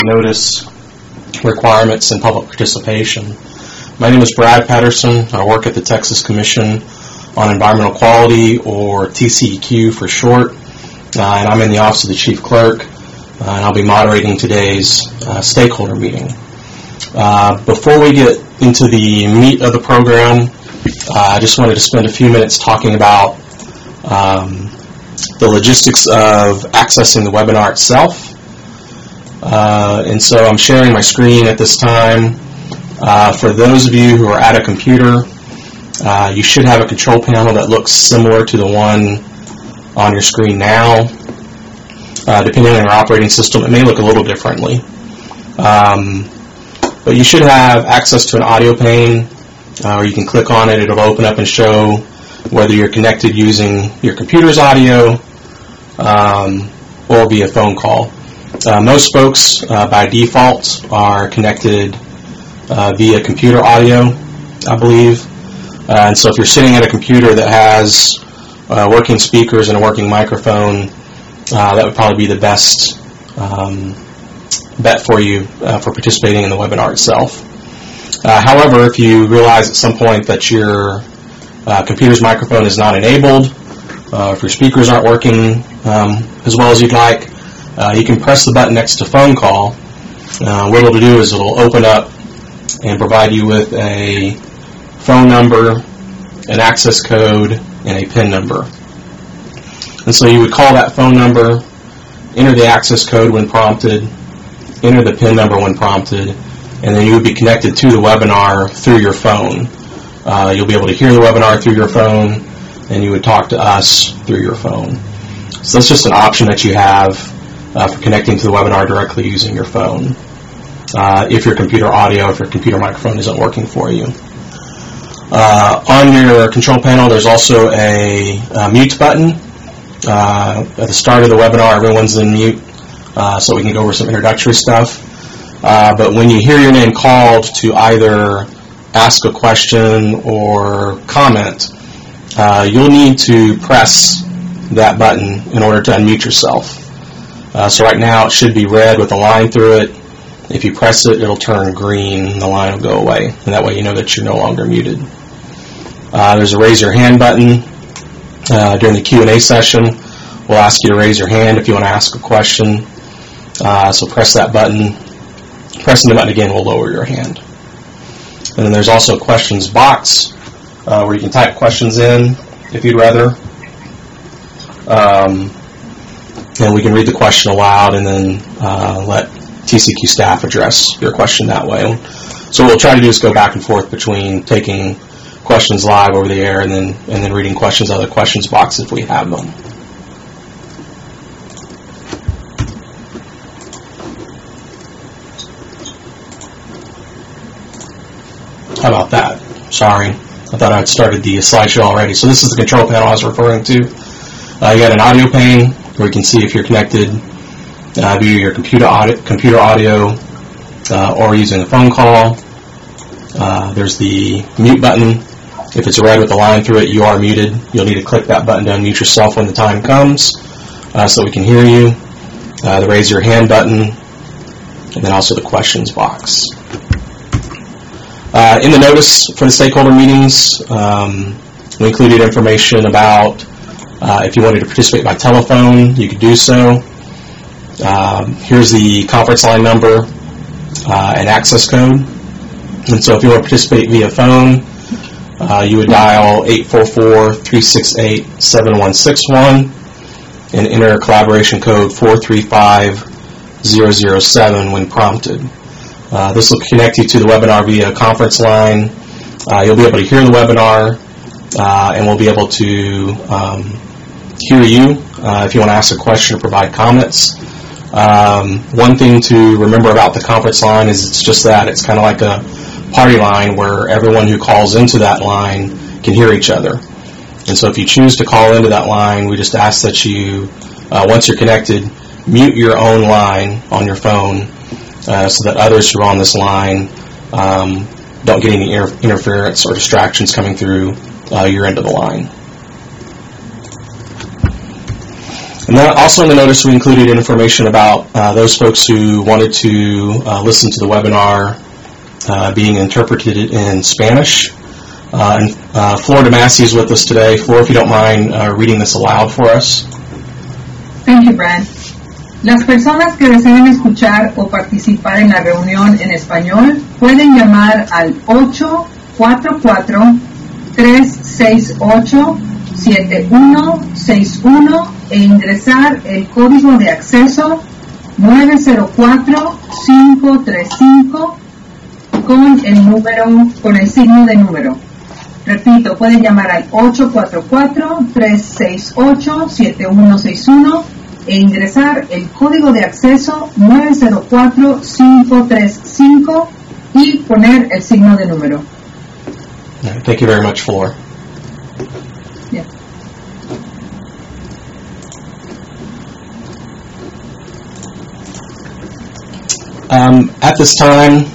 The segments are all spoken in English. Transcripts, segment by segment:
notice requirements and public participation. My name is Brad Patterson. I work at the Texas Commission on Environmental Quality, or TCEQ for short, and I'm in the Office of the Chief Clerk, and I'll be moderating today's stakeholder meeting. Before we get into the meat of the program, I just wanted to spend a few minutes talking about the logistics of accessing the webinar itself. And so I'm sharing my screen at this time. For those of you who are at a computer, you should have a control panel that looks similar to the one on your screen now. Depending on your operating system, it may look a little differently. But you should have access to an audio pane, or you can click on it. It'll open up and show whether you're connected using your computer's audio or via phone call. Most folks, by default, are connected via computer audio, I believe. And so if you're sitting at a computer that has working speakers and a working microphone, that would probably be the best bet for you for participating in the webinar itself. However, if you realize at some point that your computer's microphone is not enabled, if your speakers aren't working as well as you'd like, you can press the button next to phone call. What it'll do is it'll open up and provide you with a phone number, an access code, and a PIN number. And so you would call that phone number, enter the access code when prompted, enter the PIN number when prompted, and then you would be connected to the webinar through your phone. You'll be able to hear the webinar through your phone, and you would talk to us through your phone. So that's just an option that you have for connecting to the webinar directly using your phone. If your computer audio, if your computer microphone isn't working for you. On your control panel, there's also a mute button. At the start of the webinar, everyone's in mute, so we can go over some introductory stuff. But when you hear your name called to either ask a question or comment, you'll need to press that button in order to unmute yourself. So right now it should be red with a line through it. If you press it, it'll turn green and the line will go away. And that way you know that you're no longer muted. There's a raise your hand button. During the Q&A session, we'll ask you to raise your hand if you want to ask a question. So press that button. Pressing the button again will lower your hand. And then there's also a questions box where you can type questions in if you'd rather. And we can read the question aloud and then let TCEQ staff address your question that way. So what we'll try to do is go back and forth between taking questions live over the air and then reading questions out of the questions box if we have them. How about that? Sorry, I thought I'd started the slideshow already. So this is the control panel I was referring to. You got an audio pane where you can see if you're connected via your computer audio or using a phone call. There's the mute button. If it's red with a line through it, you are muted. You'll need to click that button to unmute yourself when the time comes so we can hear you. The raise your hand button, and then also the questions box. In the notice for the stakeholder meetings, we included information about if you wanted to participate by telephone, you could do so. Here's the conference line number and access code. And so if you want to participate via phone, you would dial 844-368-7161 and enter collaboration code 435007 when prompted. This will connect you to the webinar via conference line. You'll be able to hear the webinar, and we'll be able to hear you if you want to ask a question or provide comments. One thing to remember about the conference line is it's just that. It's kind of like a party line where everyone who calls into that line can hear each other. And so if you choose to call into that line, we just ask that you, once you're connected, mute your own line on your phone so that others who are on this line don't get any interference or distractions coming through your end of the line. And then also in the notice we included information about those folks who wanted to listen to the webinar being interpreted in Spanish. And Flor DeMasi is with us today. Flor, if you don't mind reading this aloud for us. Thank you, Brad. Las personas que deseen escuchar o participar en la reunión en español pueden llamar al 844-368-7161 e ingresar el código de acceso 904-535 con el signo de número. Repito, pueden llamar al 844-368-7161 e ingresar el código de acceso 904-535 y poner el signo de número. Thank you very much, Flor. Yeah. At this time,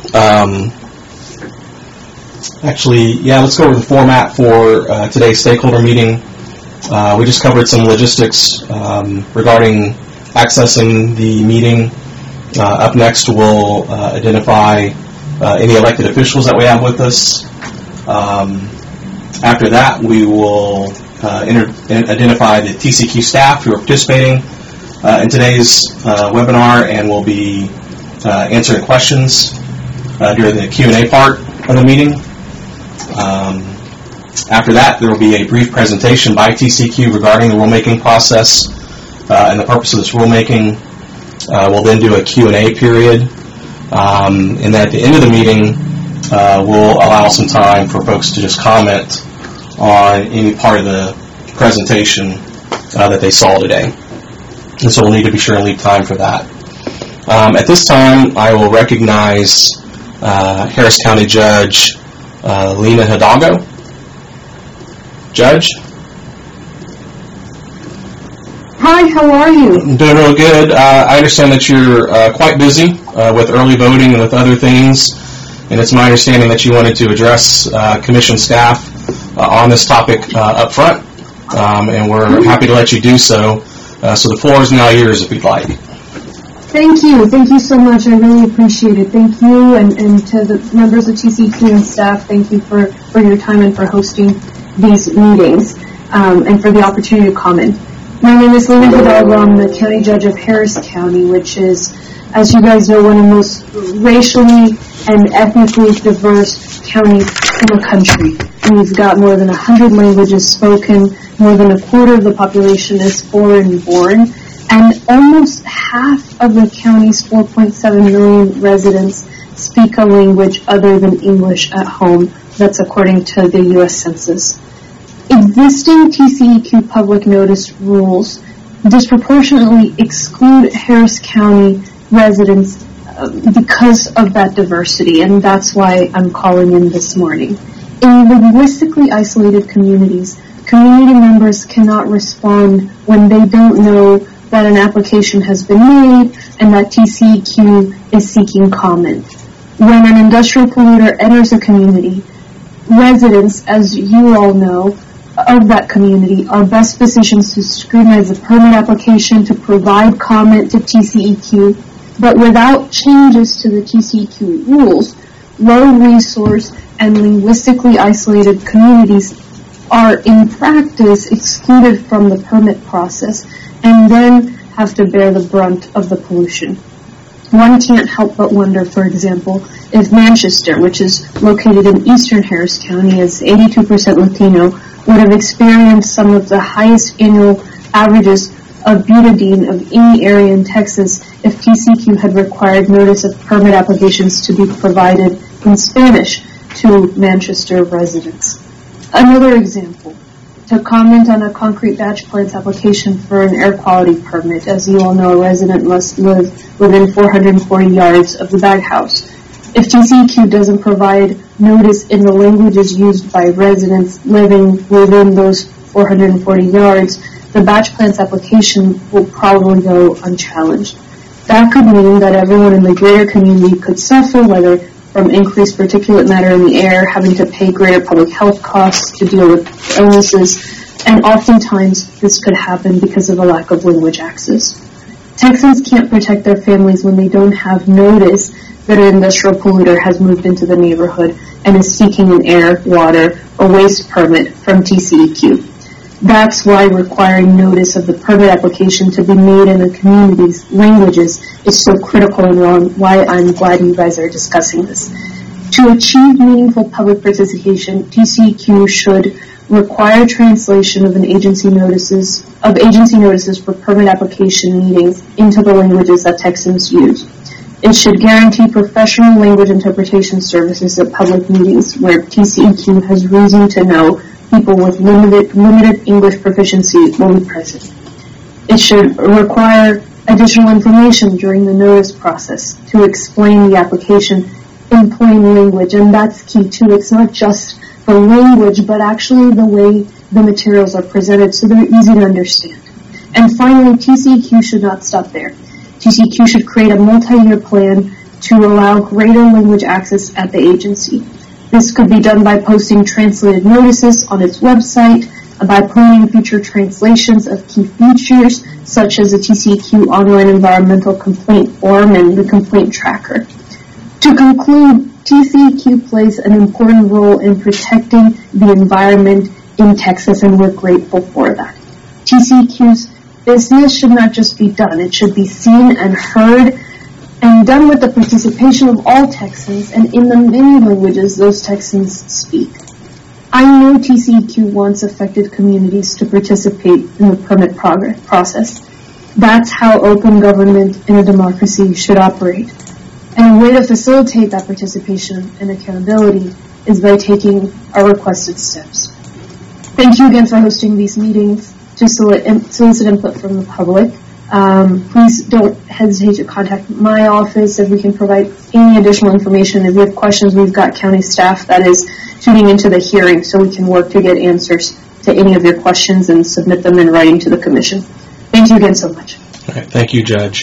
let's go over the format for today's stakeholder meeting. We just covered some logistics regarding accessing the meeting. Up next, we'll identify any elected officials that we have with us. After that, we will identify the TCEQ staff who are participating in today's webinar and will be answering questions during the Q&A part of the meeting. After that, there will be a brief presentation by TCEQ regarding the rulemaking process and the purpose of this rulemaking. We'll then do a Q&A period. And then at the end of the meeting, we'll allow some time for folks to just comment on any part of the presentation that they saw today. And so we'll need to be sure and leave time for that. At this time, I will recognize Harris County Judge Lena Hidalgo. Judge? Hi, how are you? I'm doing real good. I understand that you're quite busy with early voting and with other things, and it's my understanding that you wanted to address Commission staff on this topic up front, and we're happy to let you do so. So the floor is now yours if you'd like. Thank you. Thank you so much. I really appreciate it. Thank you, and to the members of TCEQ and staff, thank you for your time and for hosting these meetings and for the opportunity to comment. My name is Lena Hidalgo. I'm the County Judge of Harris County, which is, as you guys know, one of the most racially and ethnically diverse counties in the country. We've got more than 100 languages spoken, more than a quarter of the population is foreign-born, and almost half of the county's 4.7 million residents speak a language other than English at home. That's according to the U.S. Census. Existing TCEQ public notice rules disproportionately exclude Harris County residents because of that diversity, and that's why I'm calling in this morning. In linguistically isolated communities, community members cannot respond when they don't know that an application has been made and that TCEQ is seeking comment. When an industrial polluter enters a community, residents, as you all know, of that community are best positioned to scrutinize the permit application, to provide comment to TCEQ, but without changes to the TCEQ rules, low-resource and linguistically isolated communities are in practice excluded from the permit process and then have to bear the brunt of the pollution. One can't help but wonder, for example, if Manchester, which is located in eastern Harris County, is 82% Latino, would have experienced some of the highest annual averages of butadiene of any area in Texas if TCEQ had required notice of permit applications to be provided in Spanish to Manchester residents. Another example, to comment on a concrete batch plants application for an air quality permit. As you all know, a resident must live within 440 yards of the bag house. If TCEQ doesn't provide notice in the languages used by residents living within those 440 yards, the batch plants application will probably go unchallenged. That could mean that everyone in the greater community could suffer, whether from increased particulate matter in the air, having to pay greater public health costs to deal with illnesses, and oftentimes this could happen because of a lack of language access. Texans can't protect their families when they don't have notice that an industrial polluter has moved into the neighborhood and is seeking an air, water, or waste permit from TCEQ. That's why requiring notice of the permit application to be made in the community's languages is so critical and why I'm glad you guys are discussing this. To achieve meaningful public participation, TCEQ should require translation of agency notices for permit application meetings into the languages that Texans use. It should guarantee professional language interpretation services at public meetings where TCEQ has reason to know people with limited English proficiency will be present. It should require additional information during the notice process to explain the application in plain language, and that's key too. It's not just the language, but actually the way the materials are presented so they're easy to understand. And finally, TCEQ should not stop there. TCEQ should create a multi-year plan to allow greater language access at the agency. This could be done by posting translated notices on its website, by planning future translations of key features, such as the TCEQ online environmental complaint form and the complaint tracker. To conclude, TCEQ plays an important role in protecting the environment in Texas, and we're grateful for that. TCEQ's business should not just be done, it should be seen and heard and done with the participation of all Texans and in the many languages those Texans speak. I know TCEQ wants affected communities to participate in the permit process. That's how open government in a democracy should operate. And a way to facilitate that participation and accountability is by taking our requested steps. Thank you again for hosting these meetings to solicit input from the public. Please don't hesitate to contact my office if we can provide any additional information. If you have questions, we've got county staff that is tuning into the hearing so we can work to get answers to any of your questions and submit them in writing to the commission. Thank you again so much. Okay, thank you, Judge.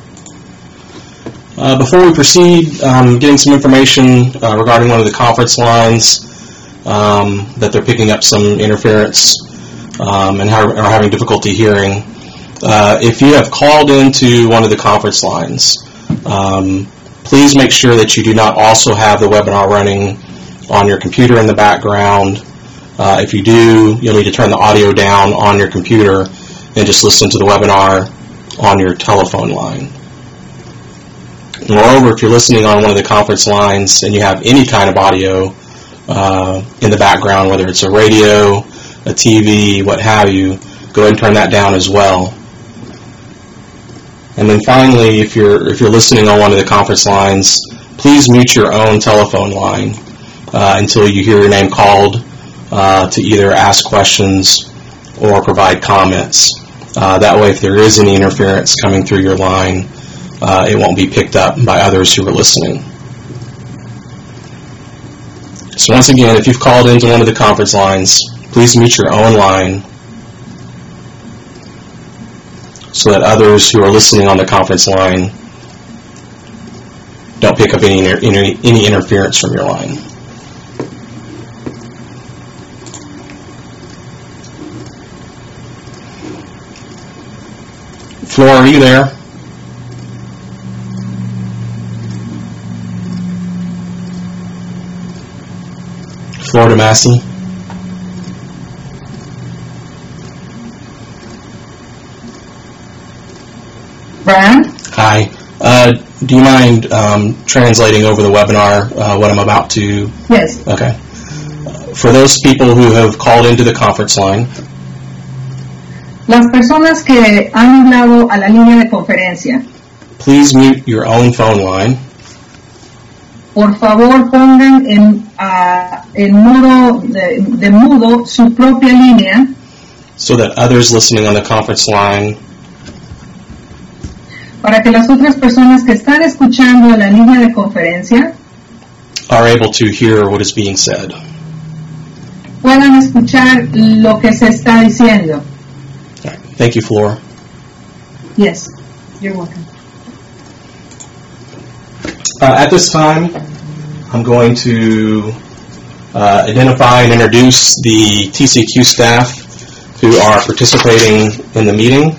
Before we proceed, getting some information regarding one of the conference lines that they're picking up some interference and are having difficulty hearing. If you have called into one of the conference lines, please make sure that you do not also have the webinar running on your computer in the background. If you do, you'll need to turn the audio down on your computer and just listen to the webinar on your telephone line. Moreover, if you're listening on one of the conference lines and you have any kind of audio in the background, whether it's a radio, a TV, what have you, go ahead and turn that down as well. And then finally, if you're listening on one of the conference lines, please mute your own telephone line until you hear your name called to either ask questions or provide comments. That way, if there is any interference coming through your line, it won't be picked up by others who are listening. So once again, if you've called into one of the conference lines, please mute your own line so that others who are listening on the conference line don't pick up any interference from your line. Flora, are you there? Florida Massey? Brian? Hi. Do you mind translating over the webinar what I'm about to? Yes. Okay. For those people who have called into the conference line, Las personas que han hablado a la línea de conferencia, please mute your own phone line. por favor pongan en modo de mudo su propia línea so that others listening on the conference line para que las otras personas que están escuchando en la línea de conferencia are able to hear what is being said. puedan escuchar lo que se está diciendo. All right. Thank you, Flora. Yes, you're welcome. At this time, I'm going to identify and introduce the TCEQ staff who are participating in the meeting.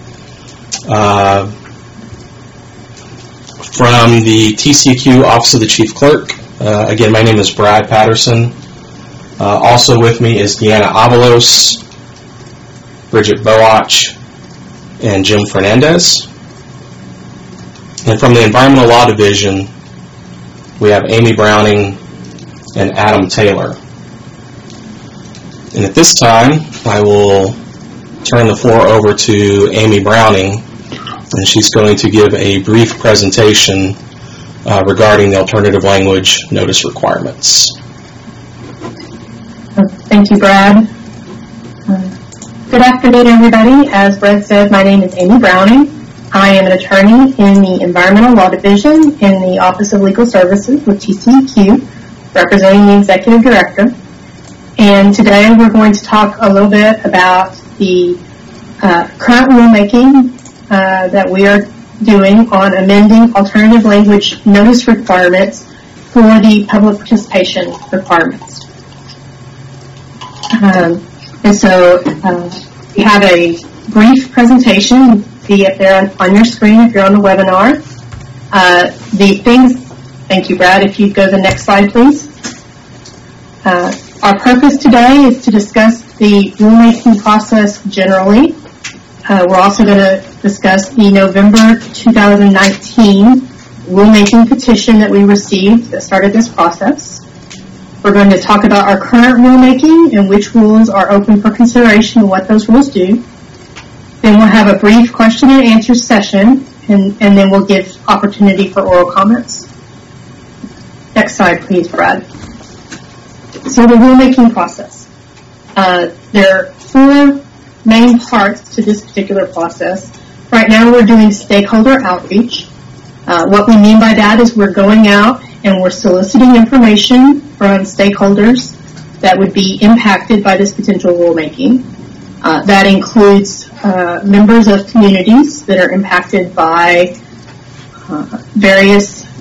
From the TCEQ Office of the Chief Clerk, again, my name is Brad Patterson. Also with me is Deanna Avalos, Bridget Boach, and Jim Fernandez. And from the Environmental Law Division, we have Amy Browning and Adam Taylor. And at this time, I will turn the floor over to Amy Browning, and she's going to give a brief presentation regarding the alternative language notice requirements. Thank you, Brad. Good afternoon, everybody. As Brad said, my name is Amy Browning. I am an attorney in the Environmental Law Division in the Office of Legal Services with TCEQ, representing the Executive Director. And today we're going to talk a little bit about the current rulemaking that we are doing on amending alternative language notice requirements for the public participation requirements. And so we have a brief presentation, be up there on your screen if you're on the webinar. Thank you, Brad. If you go to the next slide, please. Our purpose today is to discuss the rulemaking process generally. We're also going to discuss the November 2019 rulemaking petition that we received that started this process. We're going to talk about our current rulemaking and which rules are open for consideration and what those rules do. Then we'll have a brief question and answer session, and then we'll give opportunity for oral comments. Next slide, please, Brad. So the rulemaking process. There are four main parts to this particular process. Right now we're doing stakeholder outreach. What we mean by that is we're going out and we're soliciting information from stakeholders that would be impacted by this potential rulemaking. That includes members of communities that are impacted by various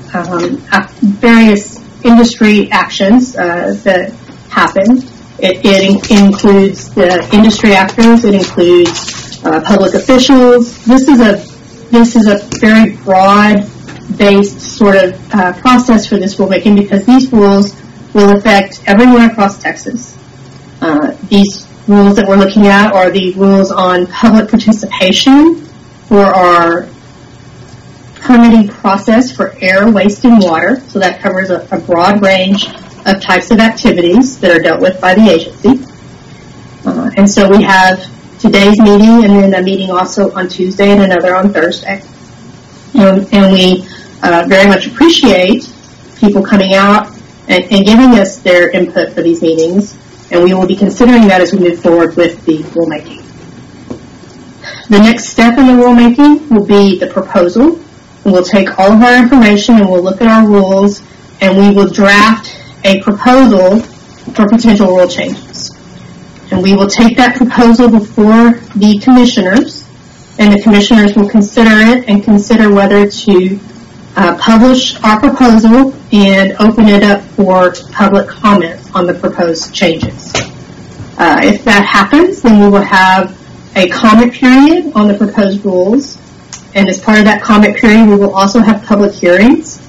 industry actions that happen. It includes the industry actors. It includes public officials. This is a very broad-based sort of process for this rulemaking because these rules will affect everyone across Texas. These rules that we're looking at are the rules on public participation for our permitting process for air, waste, and water. So that covers a broad range of types of activities that are dealt with by the agency. And so we have today's meeting and then a meeting also on Tuesday and another on Thursday. And we very much appreciate people coming out and giving us their input for these meetings. And we will be considering that as we move forward with the rulemaking. The next step in the rulemaking will be the proposal. We'll take all of our information and we'll look at our rules and we will draft a proposal for potential rule changes. And we will take that proposal before the commissioners, and the commissioners will consider it and consider whether to publish our proposal and open it up for public comments on the proposed changes. If that happens, then we will have a comment period on the proposed rules, and as part of that comment period, we will also have public hearings.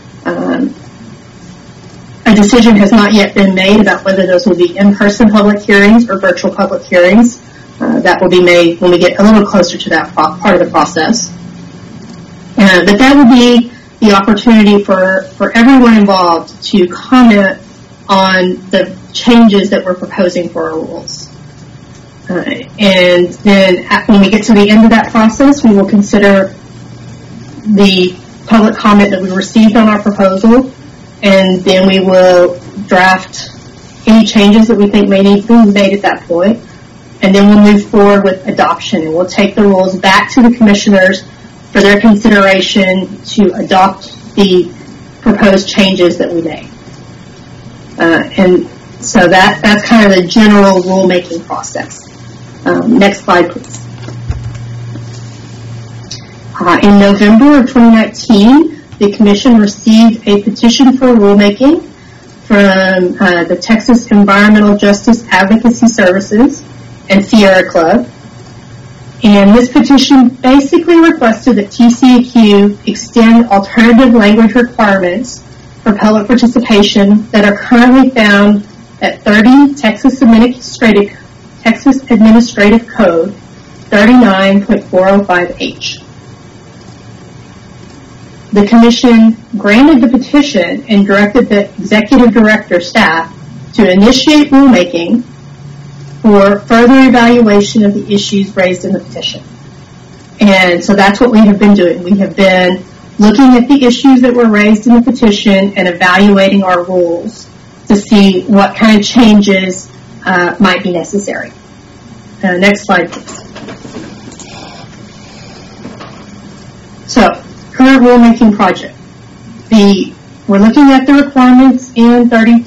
A decision has not yet been made about whether those will be in-person public hearings or virtual public hearings. That will be made when we get a little closer to that part of the process. But that will be the opportunity for everyone involved to comment on the changes that we're proposing for our rules. And then when we get to the end of that process, we will consider the public comment that we received on our proposal, and then we will draft any changes that we think may need to be made at that point. And then we'll move forward with adoption, and we'll take the rules back to the commissioners for their consideration to adopt the proposed changes that we made. And so that's kind of the general rulemaking process. Next slide, please. In November of 2019, the Commission received a petition for rulemaking from the Texas Environmental Justice Advocacy Services and Sierra Club. And this petition basically requested that TCEQ extend alternative language requirements for public participation that are currently found at 30 Texas Administrative Code 39.405H. The Commission granted the petition and directed the Executive Director staff to initiate rulemaking for further evaluation of the issues raised in the petition. And so that's what we have been doing. We have been looking at the issues that were raised in the petition and evaluating our rules to see what kind of changes might be necessary. Next slide, please. So, current rulemaking project. We're looking at the requirements in TAC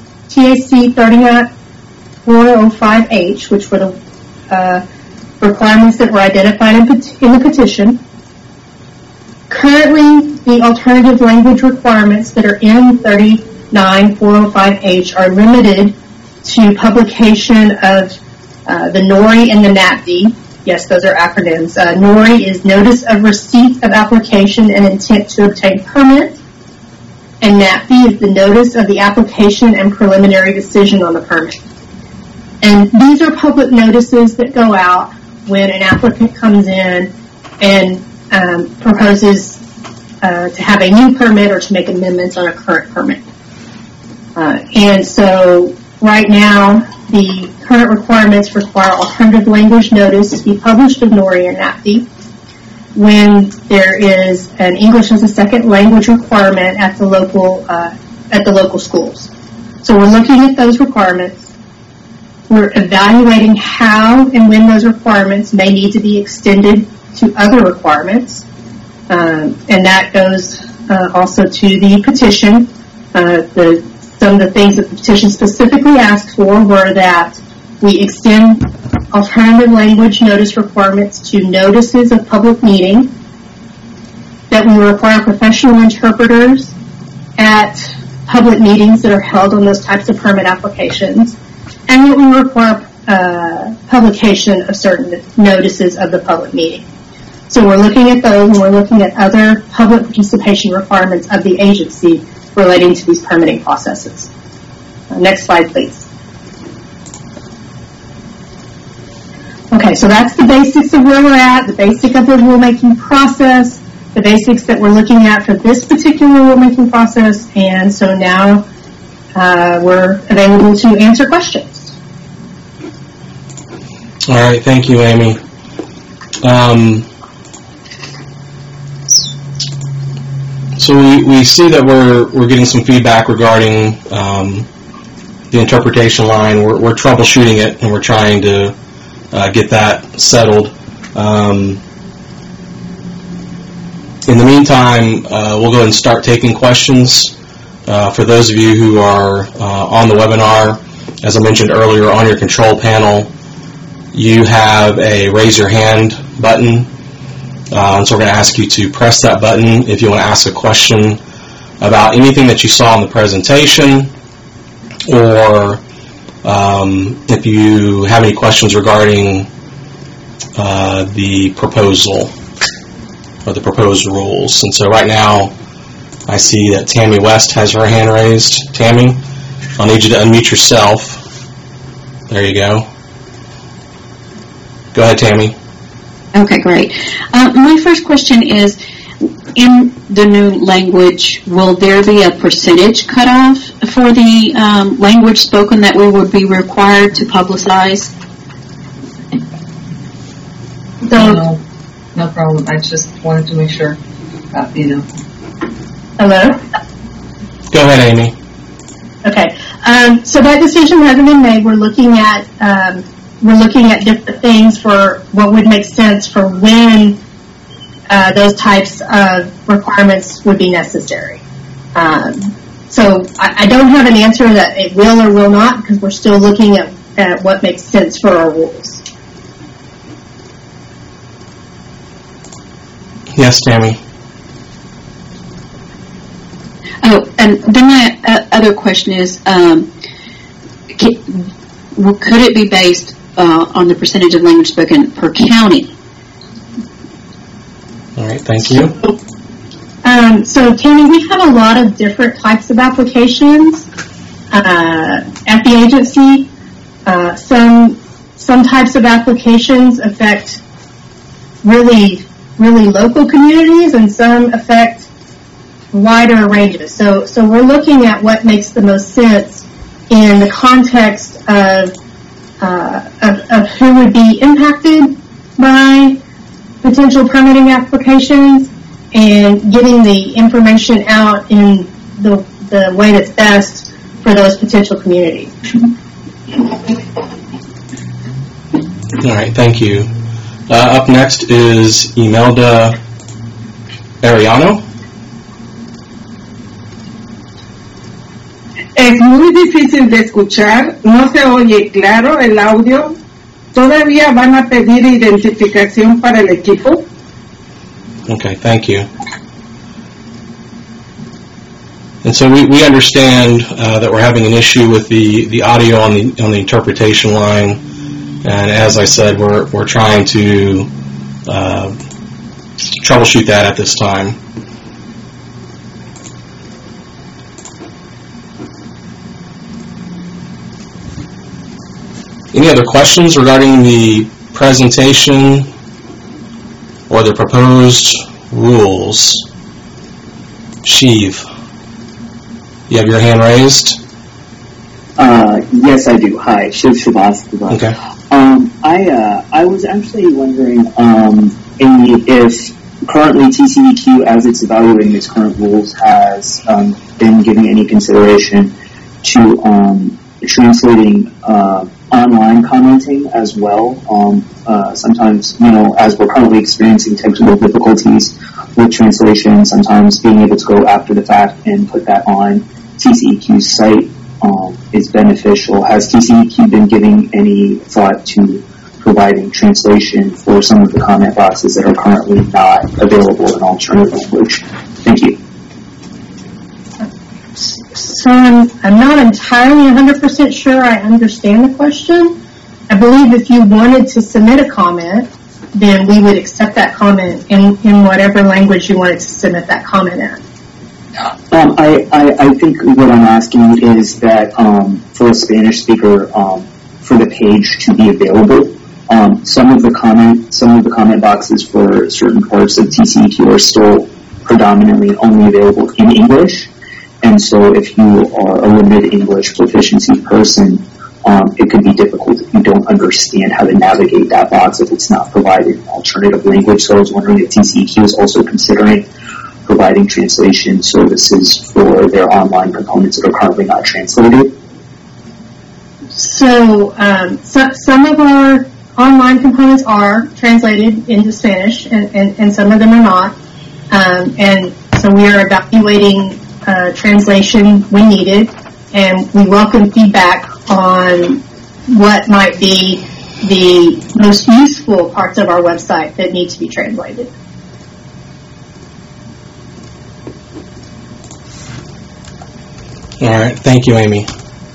39.405H, which were the requirements that were identified in the petition. Currently, the alternative language requirements that are in 39.405H are limited to publication of the NORI and the NAPD. Yes, those are acronyms. NORI is Notice of Receipt of Application and Intent to Obtain Permit, and NAPD is the Notice of the Application and Preliminary Decision on the Permit. And these are public notices that go out when an applicant comes in and proposes to have a new permit or to make amendments on a current permit. And so right now, the current requirements require alternative language notice to be published of NORI and NAPD when there is an English as a second language requirement at the local schools. So we're looking at those requirements. We're evaluating how and when those requirements may need to be extended to other requirements. And that goes also to the petition. Some of the things that the petition specifically asked for were that we extend alternative language notice requirements to notices of public meeting, that we require professional interpreters at public meetings that are held on those types of permit applications, and that we require publication of certain notices of the public meeting. So we're looking at those, and we're looking at other public participation requirements of the agency relating to these permitting processes. Next slide, please. Okay, so that's the basics of where we're at, the basic of the rulemaking process, the basics that we're looking at for this particular rulemaking process, and so now we're available to answer questions. All right, thank you, Amy. So we see that we're getting some feedback regarding the interpretation line. We're troubleshooting it, and we're trying to get that settled. In the meantime, we'll go ahead and start taking questions. For those of you who are on the webinar, as I mentioned earlier, on your control panel, you have a raise your hand button. So we're going to ask you to press that button if you want to ask a question about anything that you saw in the presentation, or if you have any questions regarding the proposal or the proposed rules. And so right now, I see that Tammy West has her hand raised. Tammy, I'll need you to unmute yourself. There you go. Go ahead, Tammy. Okay, great. My first question is, in the new language, will there be a percentage cutoff for the language spoken that we would be required to publicize? No problem. I just wanted to make sure that you know. Hello? Go ahead, Amy. Okay. So that decision hasn't been made. We're looking at different things for what would make sense for when those types of requirements would be necessary. So I don't have an answer that it will or will not, because we're still looking at what makes sense for our rules. Yes, Tammy. Oh, and then my other question is, could it be based on the percentage of language spoken per county. All right, thank you. So Tammy, we have a lot of different types of applications at the agency. Some types of applications affect really local communities, and some affect wider ranges. So we're looking at what makes the most sense in the context of who would be impacted by potential permitting applications, and getting the information out in the way that's best for those potential communities. All right, thank you. Up next is Imelda Ariano. Es muy difícil de escuchar, no se oye claro el audio. ¿Todavía van a pedir identificación para el equipo? Okay, thank you. And so we understand that we're having an issue with the audio on the interpretation line, and as I said, we're trying to troubleshoot that at this time. Any other questions regarding the presentation or the proposed rules? Shiv, you have your hand raised? Yes, I do. Hi, Shiv Srivastava. Okay. I was actually wondering if currently TCEQ, as it's evaluating its current rules, has been giving any consideration to translating online commenting as well. Sometimes, as we're currently experiencing technical difficulties with translation, sometimes being able to go after the fact and put that on TCEQ's site is beneficial. Has TCEQ been giving any thought to providing translation for some of the comment boxes that are currently not available in alternative language? Thank you. So I'm not entirely 100% sure I understand the question. I believe if you wanted to submit a comment, then we would accept that comment in whatever language you wanted to submit that comment in. I think what I'm asking is that for a Spanish speaker, for the page to be available, some of the comment boxes for certain parts of TCEQ are still predominantly only available in English. And so if you are a limited English proficiency person, it could be difficult if you don't understand how to navigate that box if it's not provided in alternative language. So I was wondering if TCEQ is also considering providing translation services for their online components that are currently not translated. So some of our online components are translated into Spanish, and some of them are not. And so we are evaluating translation when needed, and we welcome feedback on what might be the most useful parts of our website that need to be translated. All right, thank you, Amy.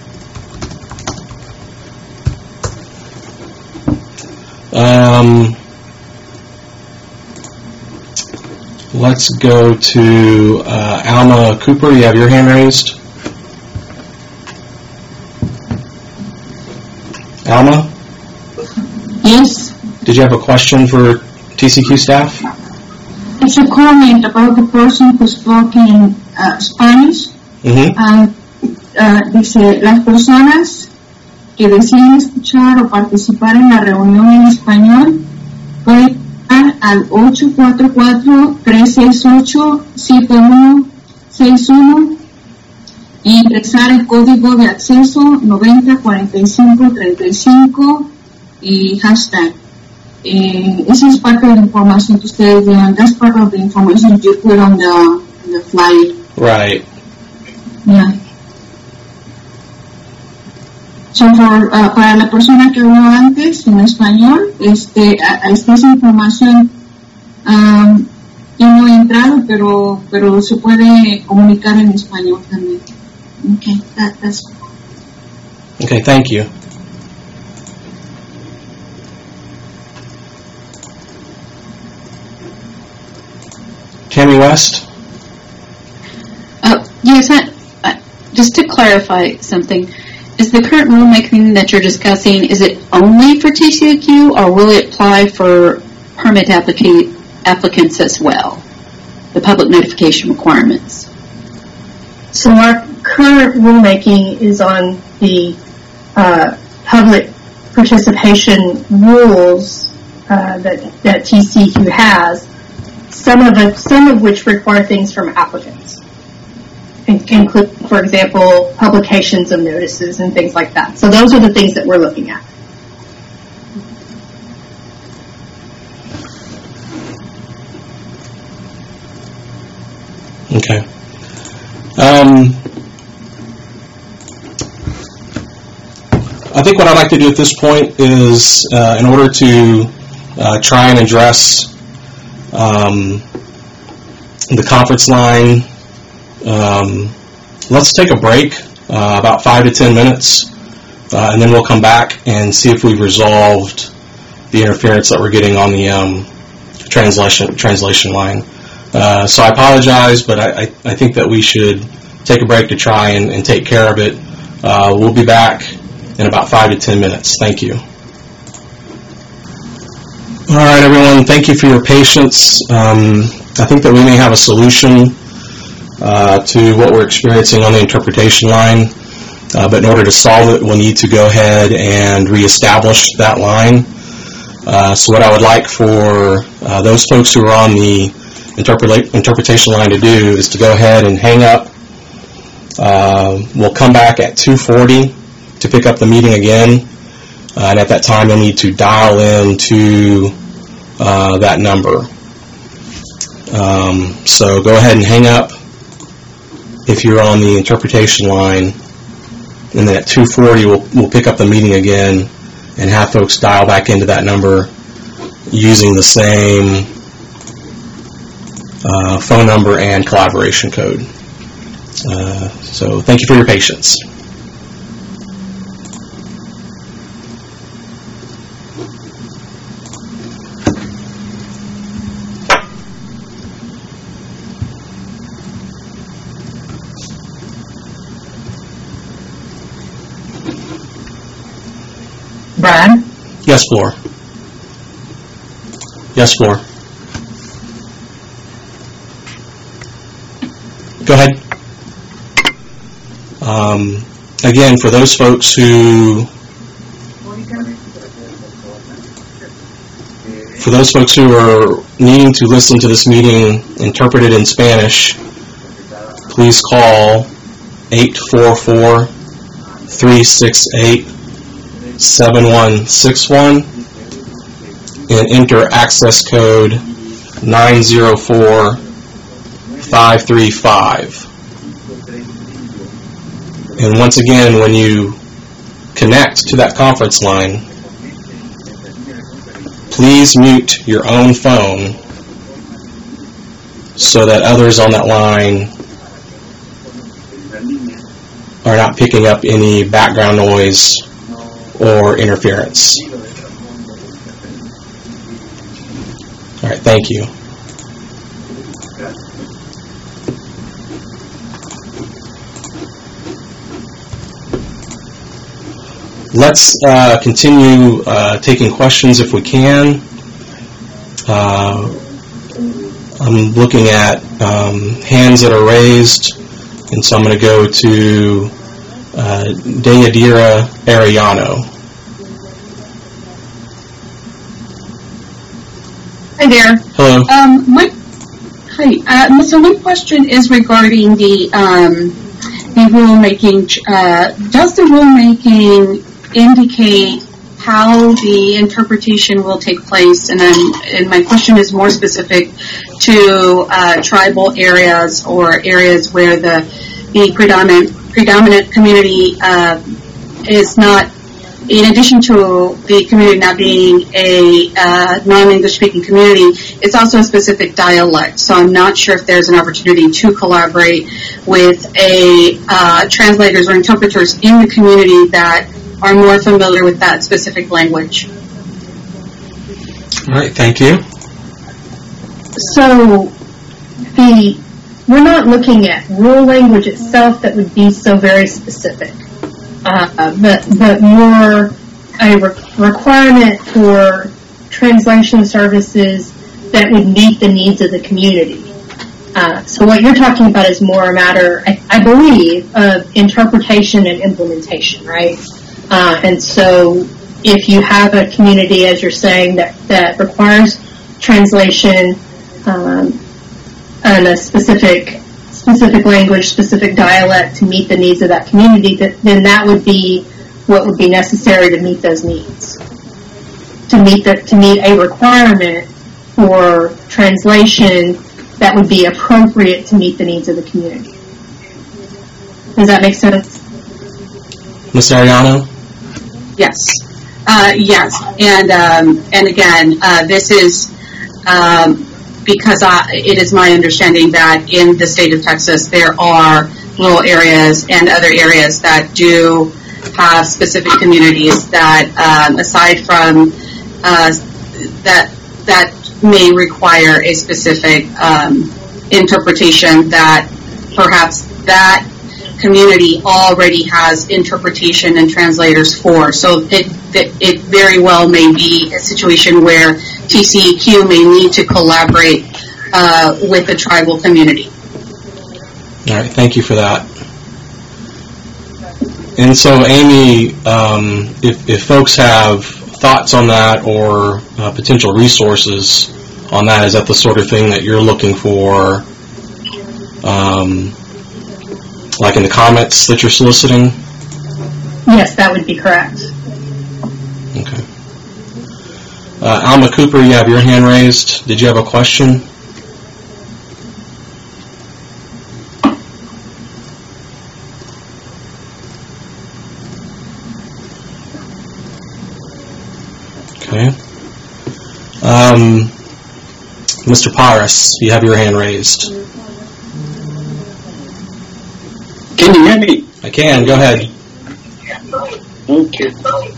Let's go to Alma Cooper. You have your hand raised. Alma? Yes. Did you have a question for TCEQ staff? It's a comment about the person who spoke in Spanish. Mm-hmm. Dice, las personas que deciden escuchar o participar en la reunión en español pueden llamar al 844-368-7161 e ingresar el código de acceso 904535 y hashtag. Esa es parte de la información que ustedes dieron. That's part of the information you put on the flyer. Right. Yeah. So para la persona que habló antes en español, esta información ya no ha entrado, pero se puede comunicar en español también. Okay, that's. Okay, thank you. Tammy West? Yes, just to clarify something, is the current rulemaking that you're discussing, is it only for TCEQ, or will it apply for permit applicants as well, the public notification requirements? So our current rulemaking is on the public participation rules that TCEQ has, some of which require things from applicants, include, for example, publications of notices and things like that. So those are the things that we're looking at. Okay. I think what I'd like to do at this point is, in order to try and address the conference line, let's take a break, about 5 to 10 minutes, and then we'll come back and see if we've resolved the interference that we're getting on the translation line. So I apologize, but I think that we should take a break to try and take care of it. We'll be back in about 5 to 10 minutes. Thank you. All right, everyone, thank you for your patience. I think that we may have a solution to what we're experiencing on the interpretation line, but in order to solve it, we'll need to go ahead and reestablish that line. So what I would like for those folks who are on the interpretation line to do is to go ahead and hang up. We'll come back at 2:40 to pick up the meeting again, and at that time you'll need to dial in to that number. So go ahead and hang up if you're on the interpretation line, and then at 2:40 we'll pick up the meeting again and have folks dial back into that number using the same phone number and collaboration code. So thank you for your patience. Brad? Yes, Floor. Yes, Floor. Go ahead. Again, for those folks who are needing to listen to this meeting interpreted in Spanish, please call 844-368-7161 and enter access code 904-535. And once again, when you connect to that conference line, please mute your own phone so that others on that line are not picking up any background noise or interference. All right, thank you. Let's continue taking questions if we can. I'm looking at hands that are raised, and so I'm going to go to Deidara Arellano. Hi there. Hello. So my question is regarding the rulemaking. Does the rulemaking indicate how the interpretation will take place? And my question is more specific to tribal areas or areas where the predominant community is not, in addition to the community not being a non-English speaking community, it's also a specific dialect. So I'm not sure if there's an opportunity to collaborate with translators or interpreters in the community that are more familiar with that specific language. All right, thank you. So, we're not looking at rule language itself that would be so very specific, but more a requirement for translation services that would meet the needs of the community. So what you're talking about is more a matter, I believe, of interpretation and implementation, right? And so if you have a community, as you're saying, that requires translation and a specific language, specific dialect to meet the needs of that community, then that would be what would be necessary to meet those needs. To meet a requirement for translation that would be appropriate to meet the needs of the community. Does that make sense? Ms. Ariano? Yes. Yes. And again, this is because it is my understanding that in the state of Texas there are rural areas and other areas that do have specific communities that, aside from that may require a specific interpretation that perhaps that community already has interpretation and translators for. So it very well may be a situation where TCEQ may need to collaborate with the tribal community. All right, thank you for that. And so, Amy, if folks have thoughts on that or potential resources on that, is that the sort of thing that you're looking for, like in the comments that you're soliciting? Yes, that would be correct. Okay. Alma Cooper, you have your hand raised. Did you have a question? Okay. Mr. Paris, you have your hand raised. Can you hear me? I can. Go ahead. Okay.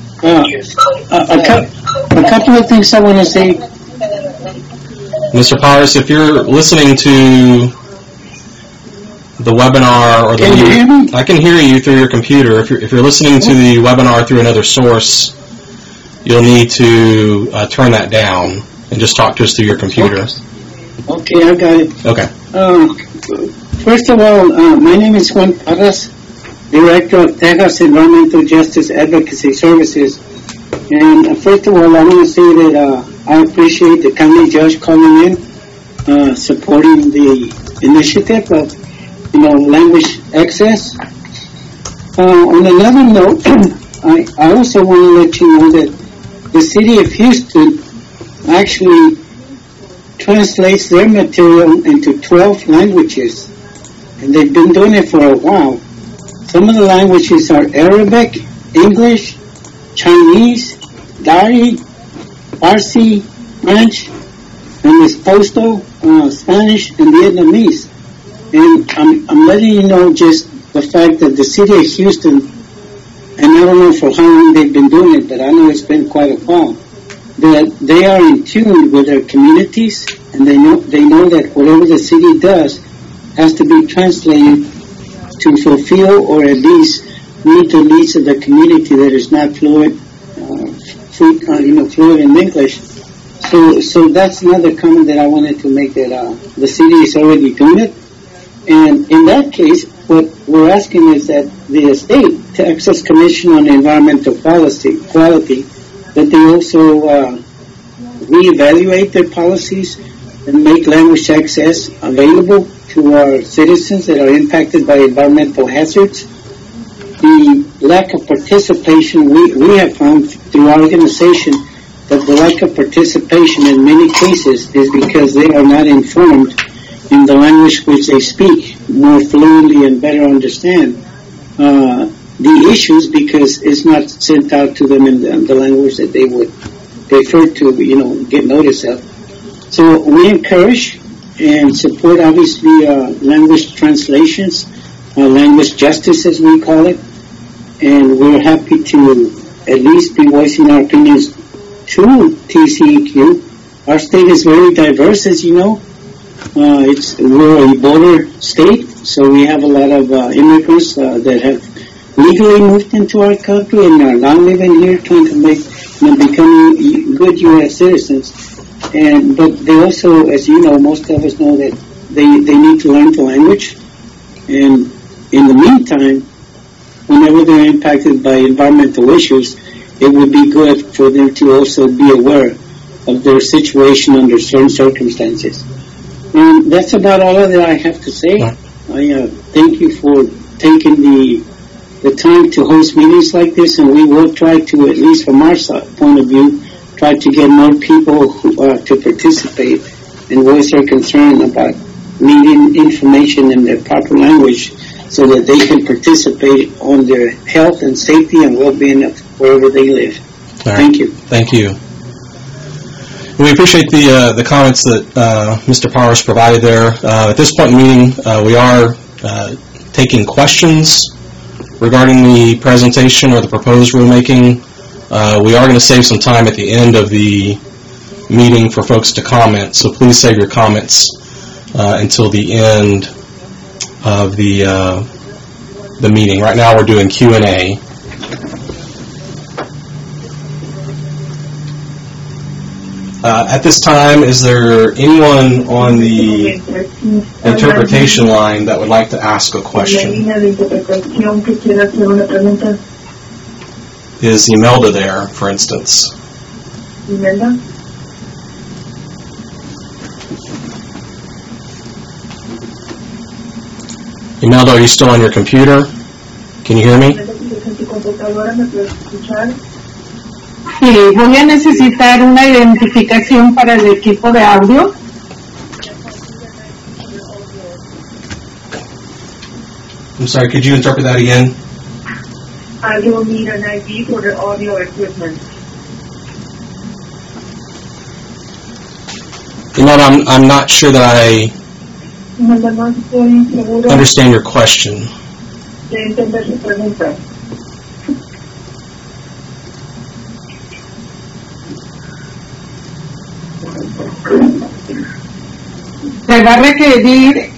A couple of things I want to say. Mr. Paris, if you're listening to the webinar or the Can you hear me? I can hear you through your computer. If you're listening to the webinar through another source, you'll need to turn that down and just talk to us through your computer. Okay, I got it. Okay. First of all, my name is Juan Parras, Director of Texas Environmental Justice Advocacy Services. And first of all, I want to say that I appreciate the county judge calling in, supporting the initiative of, language access. On another note, I also want to let you know that the city of Houston actually translates their material into 12 languages, and they've been doing it for a while. Some of the languages are Arabic, English, Chinese, Dari, Farsi, French, and Esposto, Spanish, and Vietnamese. And I'm letting you know just the fact that the city of Houston, and I don't know for how long they've been doing it, but I know it's been quite a while, that they are in tune with their communities, and they know that whatever the city does has to be translated to fulfill or at least meet the needs of the community that is not fluent in English. So that's another comment that I wanted to make, that the city is already doing it. And in that case, what we're asking is that the state, Texas Commission on Environmental Quality, that they also reevaluate their policies and make language access available to our citizens that are impacted by environmental hazards. The lack of participation, we have found through our organization that the lack of participation in many cases is because they are not informed in the language which they speak more fluently and better understand the issues, because it's not sent out to them in the language that they would prefer to, get notice of. So we encourage and support, obviously, language translations, language justice, as we call it, and we're happy to at least be voicing our opinions to TCEQ. Our state is very diverse, as you know, We're a border state, so we have a lot of immigrants that have legally moved into our country and are now living here, trying to becoming good U.S. citizens. But they also, as you know, most of us know that they need to learn the language. And in the meantime, whenever they're impacted by environmental issues, it would be good for them to also be aware of their situation under certain circumstances. And that's about all that I have to say. I thank you for taking the time to host meetings like this, and we will try to, at least from our point of view, try to get more people to participate and voice their concern about needing information in their proper language so that they can participate on their health and safety and well-being of wherever they live. Right. Thank you. Thank you. We appreciate the comments that Mr. Powers provided there. At this point in the meeting, we are taking questions regarding the presentation or the proposed rulemaking. We are going to save some time at the end of the meeting for folks to comment, so please save your comments until the end of the meeting. Right now we're doing Q&A. At this time, is there anyone on the interpretation line that would like to ask a question? Is Imelda there, for instance? Imelda, are you still on your computer? Can you hear me? Sí, voy a necesitar una identificación para el equipo de audio. I'm sorry, could you interpret that again? I will need an ID for the audio equipment. Imelda, I'm not sure that I understand your question. Se va a requerir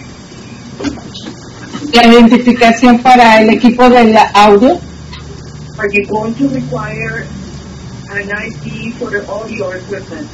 la identificación para el equipo del audio. Are you going to require an ID for the audio equipment?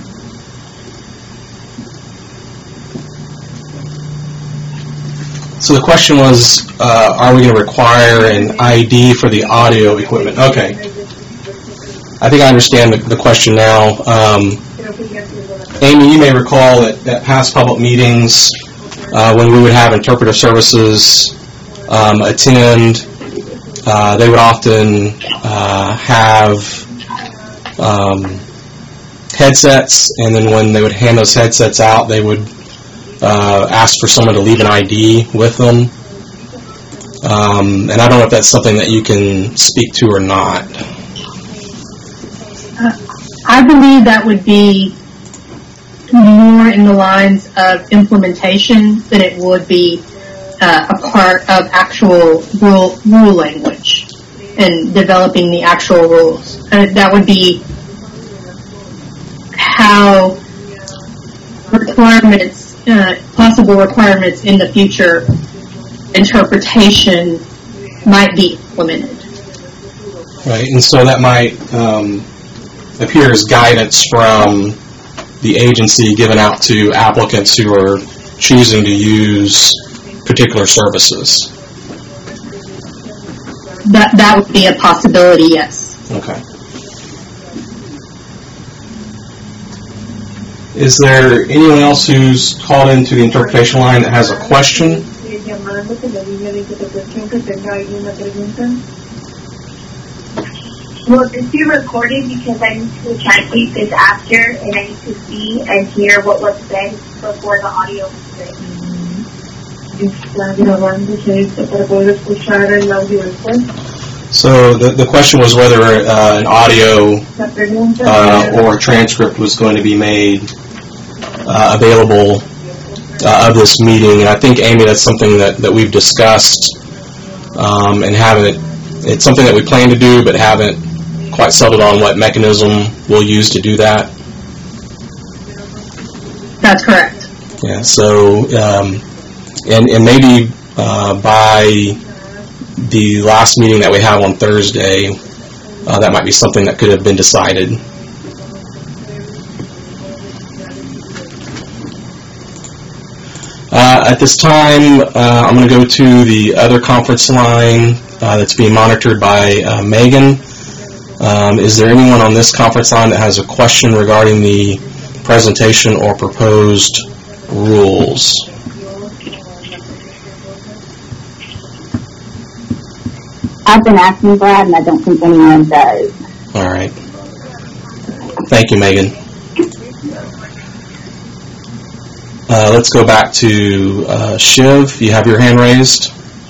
So the question was, are we going to require an ID for the audio equipment? Okay. I think I understand the question now. Amy, you may recall that at past public meetings, when we would have interpretive services attend, they would often have headsets, and then when they would hand those headsets out, they would ask for someone to leave an ID with them. And I don't know if that's something that you can speak to or not. I believe that would be more in the lines of implementation than it would be a part of actual rule language and developing the actual rules. That would be how requirements, possible requirements in the future interpretation might be implemented. Right, and so that might appear as guidance from the agency given out to applicants who are choosing to use particular services. That would be a possibility, yes. Okay. Is there anyone else who's called into the interpretation line that has a question? Will this be recorded because I need to translate this after and I need to see and hear what was said before the audio was said? So the question was whether an audio or a transcript was going to be made available of this meeting. And I think, Amy, that's something that we've discussed and it's something that we plan to do but haven't quite settled on what mechanism we'll use to do that. That's correct. Yeah, so, and maybe by the last meeting that we have on Thursday, that might be something that could have been decided. At this time, I'm going to go to the other conference line that's being monitored by Megan. Is there anyone on this conference line that has a question regarding the presentation or proposed rules? I've been asking Brad, and I don't think anyone does. All right. Thank you, Megan. Let's go back to Shiv. You have your hand raised.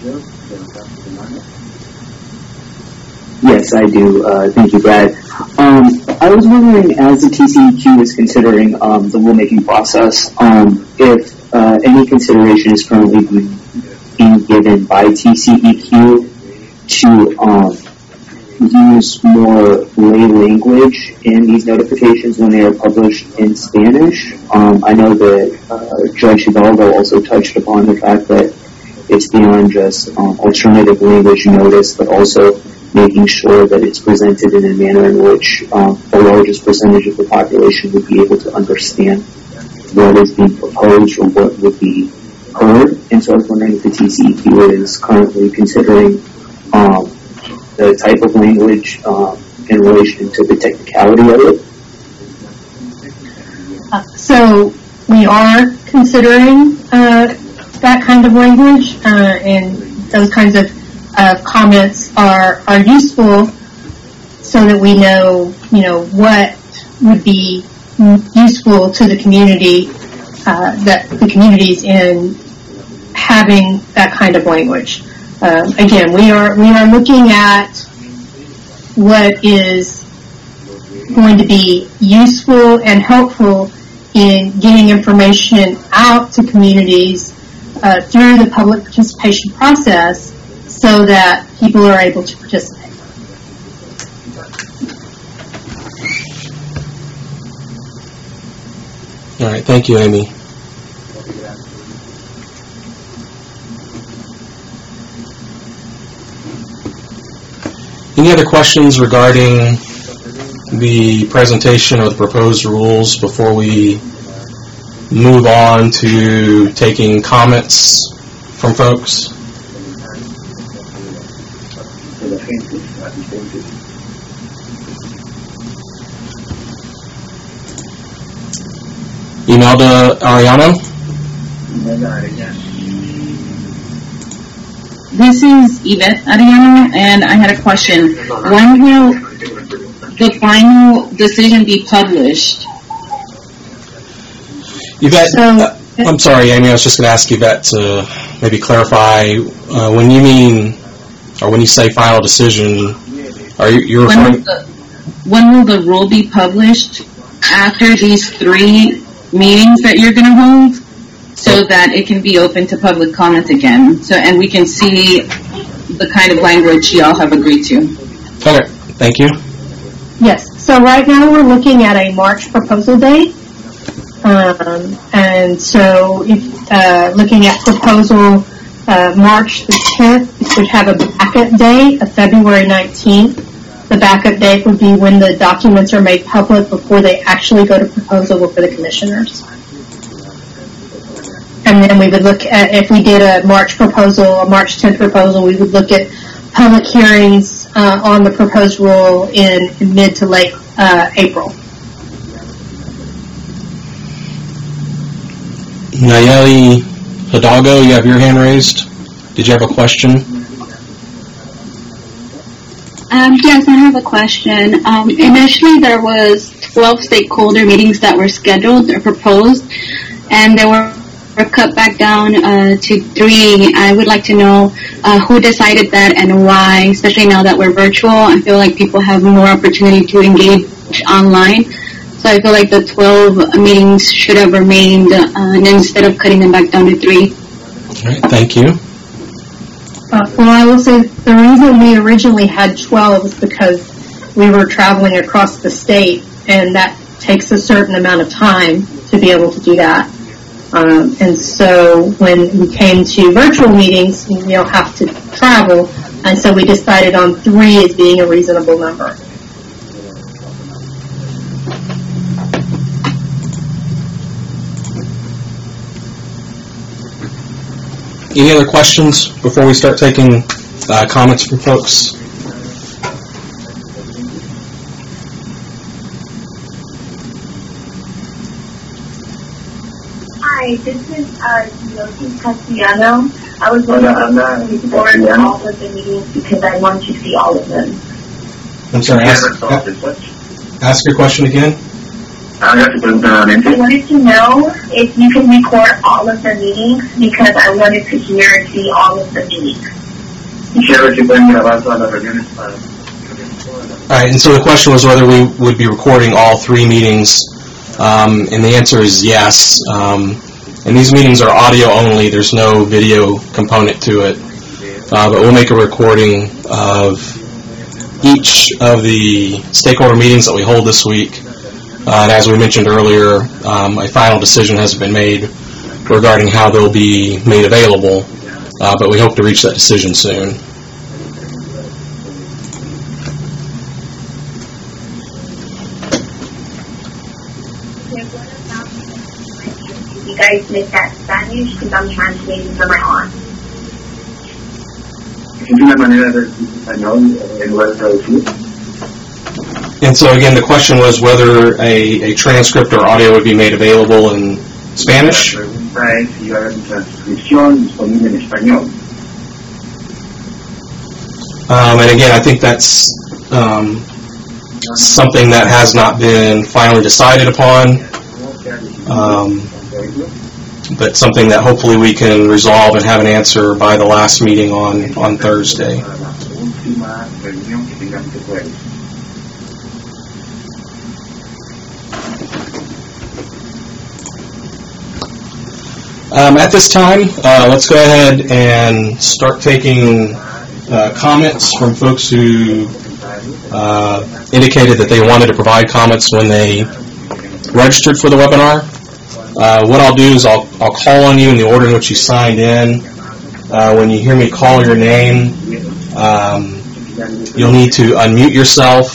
Yes, I do. Thank you, Brad. I was wondering, as the TCEQ is considering the rulemaking process, if any consideration is currently being given by TCEQ to use more lay language in these notifications when they are published in Spanish. I know that Judge Hidalgo also touched upon the fact that it's beyond just alternative language notice, but also making sure that it's presented in a manner in which the largest percentage of the population would be able to understand what is being proposed or what would be heard. And so I was wondering if the TCEQ is currently considering the type of language in relation to the technicality of it. So we are considering that kind of language, and those kinds of comments are useful so that we know, what would be useful to the community, that the communities in having that kind of language. Again, we are looking at what is going to be useful and helpful in getting information out to communities through the public participation process so that people are able to participate. All right, thank you, Amy. Any other questions regarding the presentation of the proposed rules before we move on to taking comments from folks? Imelda Ariano? This is Yvette Ariano, and I had a question. When will the final decision be published? Yvette, I'm sorry, Amy, I was just going to ask Yvette to maybe clarify, when you mean, or when you say final decision, are you referring... When will the rule be published after these 3 meetings that you're going to hold, so that it can be open to public comment again, and we can see the kind of language y'all have agreed to? Okay, thank you. Yes, so right now we're looking at a March proposal date, and so if looking at proposal March the 10th, it would have a backup date of February 19th. The backup date would be when the documents are made public before they actually go to proposal before the commissioners. And then we would look at, if we did a March proposal, a March 10th proposal, we would look at public hearings on the proposed rule in mid to late April. Nayeli Hidalgo, you have your hand raised. Did you have a question? Yes, I have a question. Initially, there was 12 stakeholder meetings that were scheduled or proposed, and they were cut back down to 3. I would like to know who decided that and why, especially now that we're virtual. I feel like people have more opportunity to engage online. So I feel like the 12 meetings should have remained instead of cutting them back down to 3. All right, thank you. Well, I will say the reason we originally had 12 is because we were traveling across the state, and that takes a certain amount of time to be able to do that. And so when we came to virtual meetings, we don't have to travel, and so we decided on 3 as being a reasonable number. Any other questions before we start taking comments from folks? Hi, this is Yosi Castellano. I was wondering if you could record all of the meetings because I want to see all of them. I'm sorry, ask your question again. I wanted to know if you can record all of the meetings because I wanted to hear and see all of the meetings. All right, and so the question was whether we would be recording all 3 meetings, and the answer is yes. And these meetings are audio only. There's no video component to it, but we'll make a recording of each of the stakeholder meetings that we hold this week. And as we mentioned earlier, a final decision hasn't been made regarding how they'll be made available, but we hope to reach that decision soon. You guys make that Spanish because I'm translating from my aunt. And so again, the question was whether a transcript or audio would be made available in Spanish. And again, I think that's something that has not been finally decided upon, but something that hopefully we can resolve and have an answer by the last meeting on Thursday. At this time, let's go ahead and start taking comments from folks who indicated that they wanted to provide comments when they registered for the webinar. What I'll do is I'll call on you in the order in which you signed in. When you hear me call your name, you'll need to unmute yourself,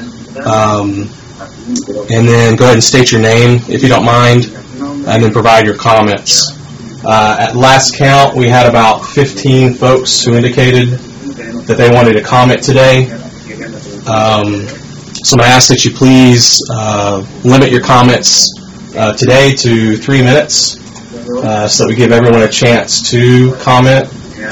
and then go ahead and state your name, if you don't mind, and then provide your comments. At last count, we had about 15 folks who indicated that they wanted to comment today. So I'm going to ask that you please limit your comments today to 3 minutes so that we give everyone a chance to comment.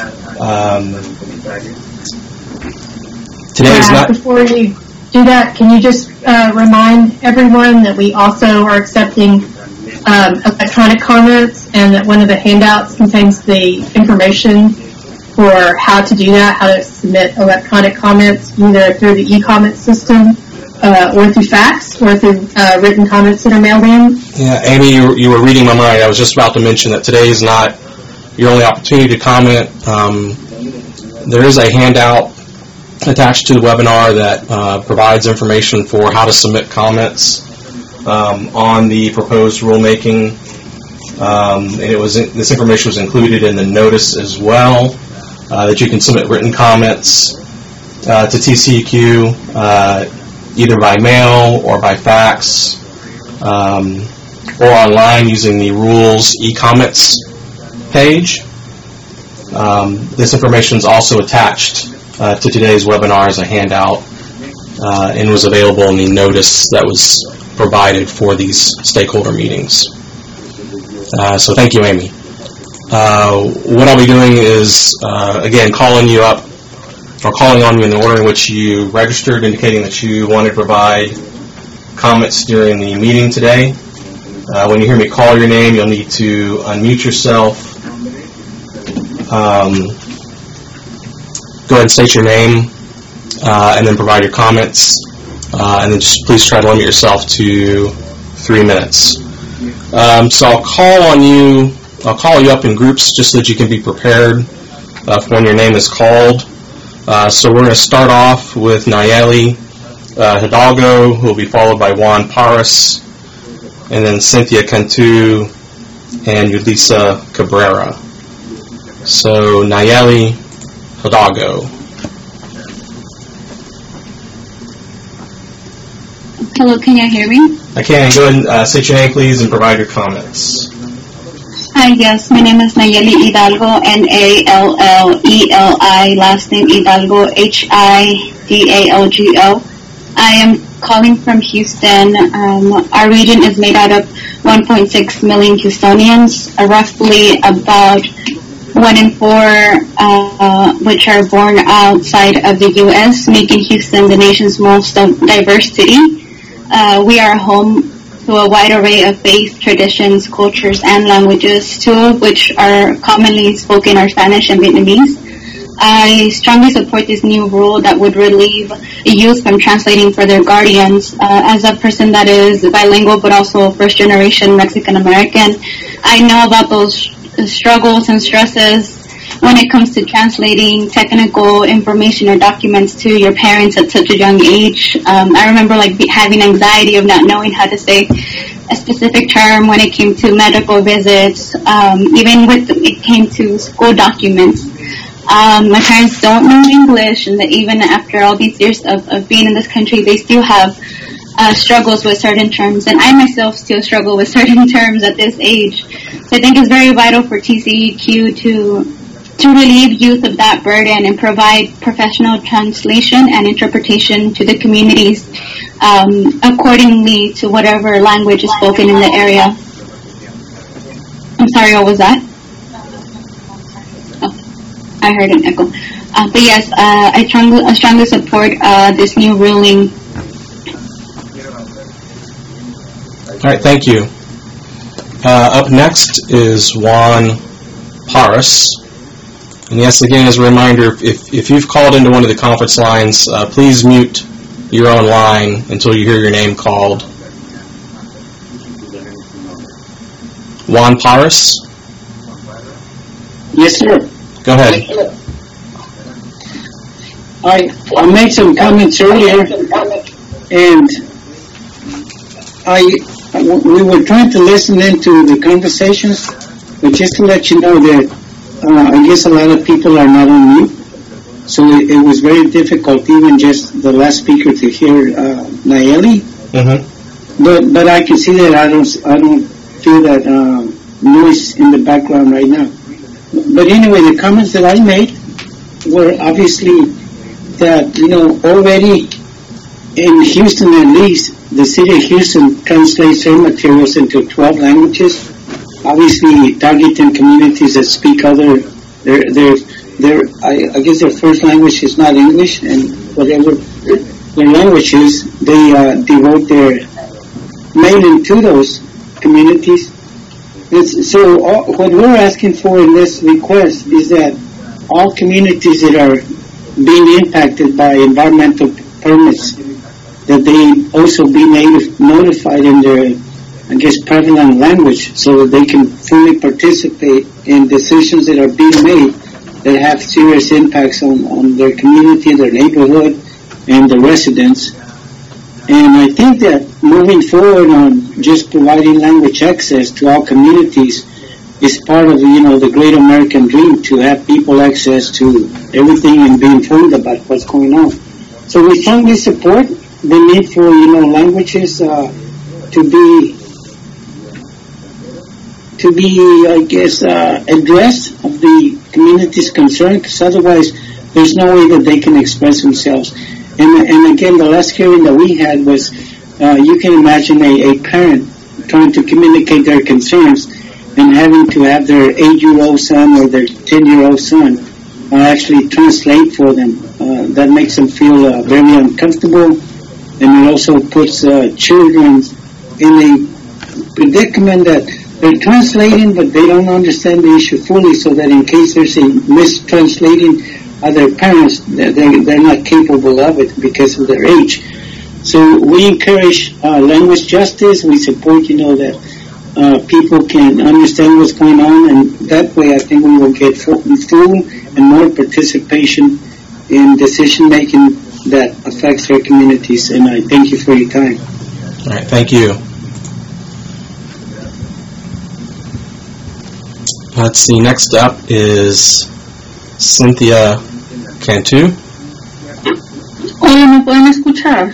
Today is not... Before you do that, can you just remind everyone that we also are accepting electronic comments, and that one of the handouts contains the information for how to do that, how to submit electronic comments, either through the e-comment system or through fax or through written comments that are mailed in. Yeah, Amy, you were reading my mind. I was just about to mention that today is not your only opportunity to comment. There is a handout attached to the webinar that provides information for how to submit comments on the proposed rulemaking, and this information was included in the notice as well, that you can submit written comments to TCEQ either by mail or by fax or online using the rules e-comments page. This information is also attached to today's webinar as a handout and was available in the notice that was provided for these stakeholder meetings. So thank you, Amy. What I'll be doing is, again, calling you up, or calling on you in the order in which you registered, indicating that you want to provide comments during the meeting today. When you hear me call your name, you'll need to unmute yourself. Go ahead and state your name, and then provide your comments. And then just please try to limit yourself to 3 minutes. So I'll call you up in groups just so that you can be prepared for when your name is called. So we're going to start off with Nayeli Hidalgo, who will be followed by Juan Parras, and then Cynthia Cantu, and Yulisa Cabrera. So, Nayeli Hidalgo. Hello, can you hear me? I can. Go ahead and state your name, please, and provide your comments. Hi, yes, my name is Nayeli Hidalgo, Nalleli, last name Hidalgo, Hidalgo. I am calling from Houston. Our region is made out of 1.6 million Houstonians, roughly about 1 in 4 which are born outside of the U.S., making Houston the nation's most diverse city. We are home to a wide array of faiths, traditions, cultures, and languages, 2 of which are commonly spoken are Spanish and Vietnamese. I strongly support this new rule that would relieve youth from translating for their guardians. As a person that is bilingual but also first-generation Mexican-American, I know about those struggles and stresses when it comes to translating technical information or documents to your parents at such a young age. I remember having anxiety of not knowing how to say a specific term when it came to medical visits, even when it came to school documents. My parents don't know English, and even after all these years of being in this country, they still have struggles with certain terms, and I myself still struggle with certain terms at this age. So I think it's very vital for TCEQ to relieve youth of that burden and provide professional translation and interpretation to the communities accordingly to whatever language is spoken in the area. I'm sorry, what was that? I heard an echo. But yes, I strongly support this new ruling. All right, thank you. Up next is Juan Paris. And yes, again, as a reminder, if you've called into one of the conference lines, please mute your own line until you hear your name called. Juan Paris? Yes, sir. Go ahead. I made some comments earlier, and we were trying to listen into the conversations, but just to let you know that I guess a lot of people are not on mute, so it was very difficult, even just the last speaker, to hear Nayeli. Mm-hmm. But I can see that I don't feel that noise in the background right now. But anyway, the comments that I made were obviously that, already in Houston at least, the city of Houston translates their materials into 12 languages. Obviously, targeting communities that speak I guess their first language is not English, and whatever their language is, they devote their mailing to those communities. So what we're asking for in this request is that all communities that are being impacted by environmental permits, that they also be notified in their, I guess, prevalent language, so that they can fully participate in decisions that are being made that have serious impacts on their community, their neighborhood, and the residents. And I think that moving forward on just providing language access to all communities is part of the great American dream, to have people access to everything and be informed about what's going on. So we strongly support the need for languages to be I guess addressed of the community's concern, because otherwise there's no way that they can express themselves. And again, the last hearing that we had was, you can imagine a parent trying to communicate their concerns and having to have their 8-year-old son or their 10-year-old son actually translate for them. That makes them feel very uncomfortable, and it also puts children in a predicament that they're translating, but they don't understand the issue fully, so that in case there's a mistranslating their parents, they're not capable of it because of their age. So we encourage language justice. We support, that people can understand what's going on, and that way I think we will get full and more participation in decision making that affects their communities. And I thank you for your time. All right, thank you. Let's see, next up is Cynthia Cantu. Hola, ¿me pueden escuchar?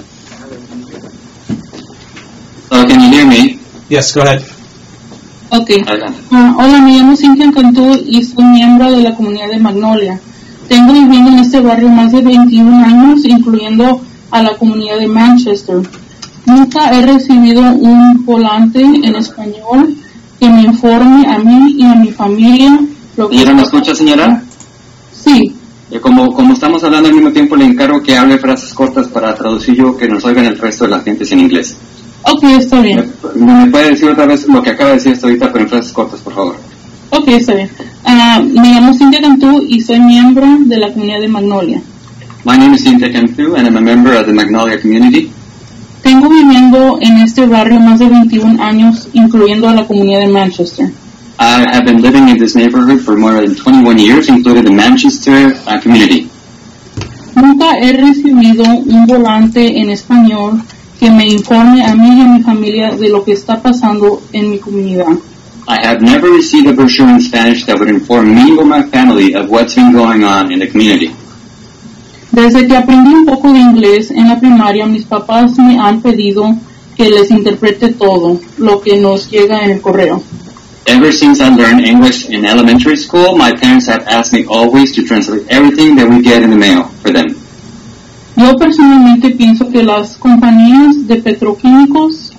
Can you hear me? Yes, go ahead. Okay. Hola, me llamo Cynthia Cantu y soy miembro de la comunidad de Magnolia. Tengo viviendo en este barrio más de 21 años, incluyendo a la comunidad de Manchester. Nunca he recibido un volante en español que me informe a mí y a mi familia lo que... ¿Señora, me escucha, señora? Sí. Como estamos hablando al mismo tiempo, le encargo que hable frases cortas para traducir yo, que nos oigan el resto de la gente en inglés. Ok, está bien. ¿Me puede decir otra vez lo que acaba de decir hasta ahorita, pero en frases cortas, por favor? Ok, está bien. Me llamo Cynthia Cantu y soy miembro de la comunidad de Magnolia. My name is Cynthia Cantu and I'm a member of the Magnolia community. Tengo viviendo en este barrio más de 21 años, incluyendo a la comunidad de Manchester. I have been living in this neighborhood for more than 21 years, including the Manchester community. Nunca he recibido un volante en español que me informe a mí y a mi familia de lo que está pasando en mi comunidad. I have never received a brochure in Spanish that would inform me or my family of what's been going on in the community. Desde que aprendí un poco de inglés en la primaria, mis papás me han pedido que les interprete todo lo que nos llega en el correo. Ever since I learned English in elementary school, my parents have asked me always to translate everything that we get in the mail for them. Yo personalmente pienso que las compañías de petroquímicos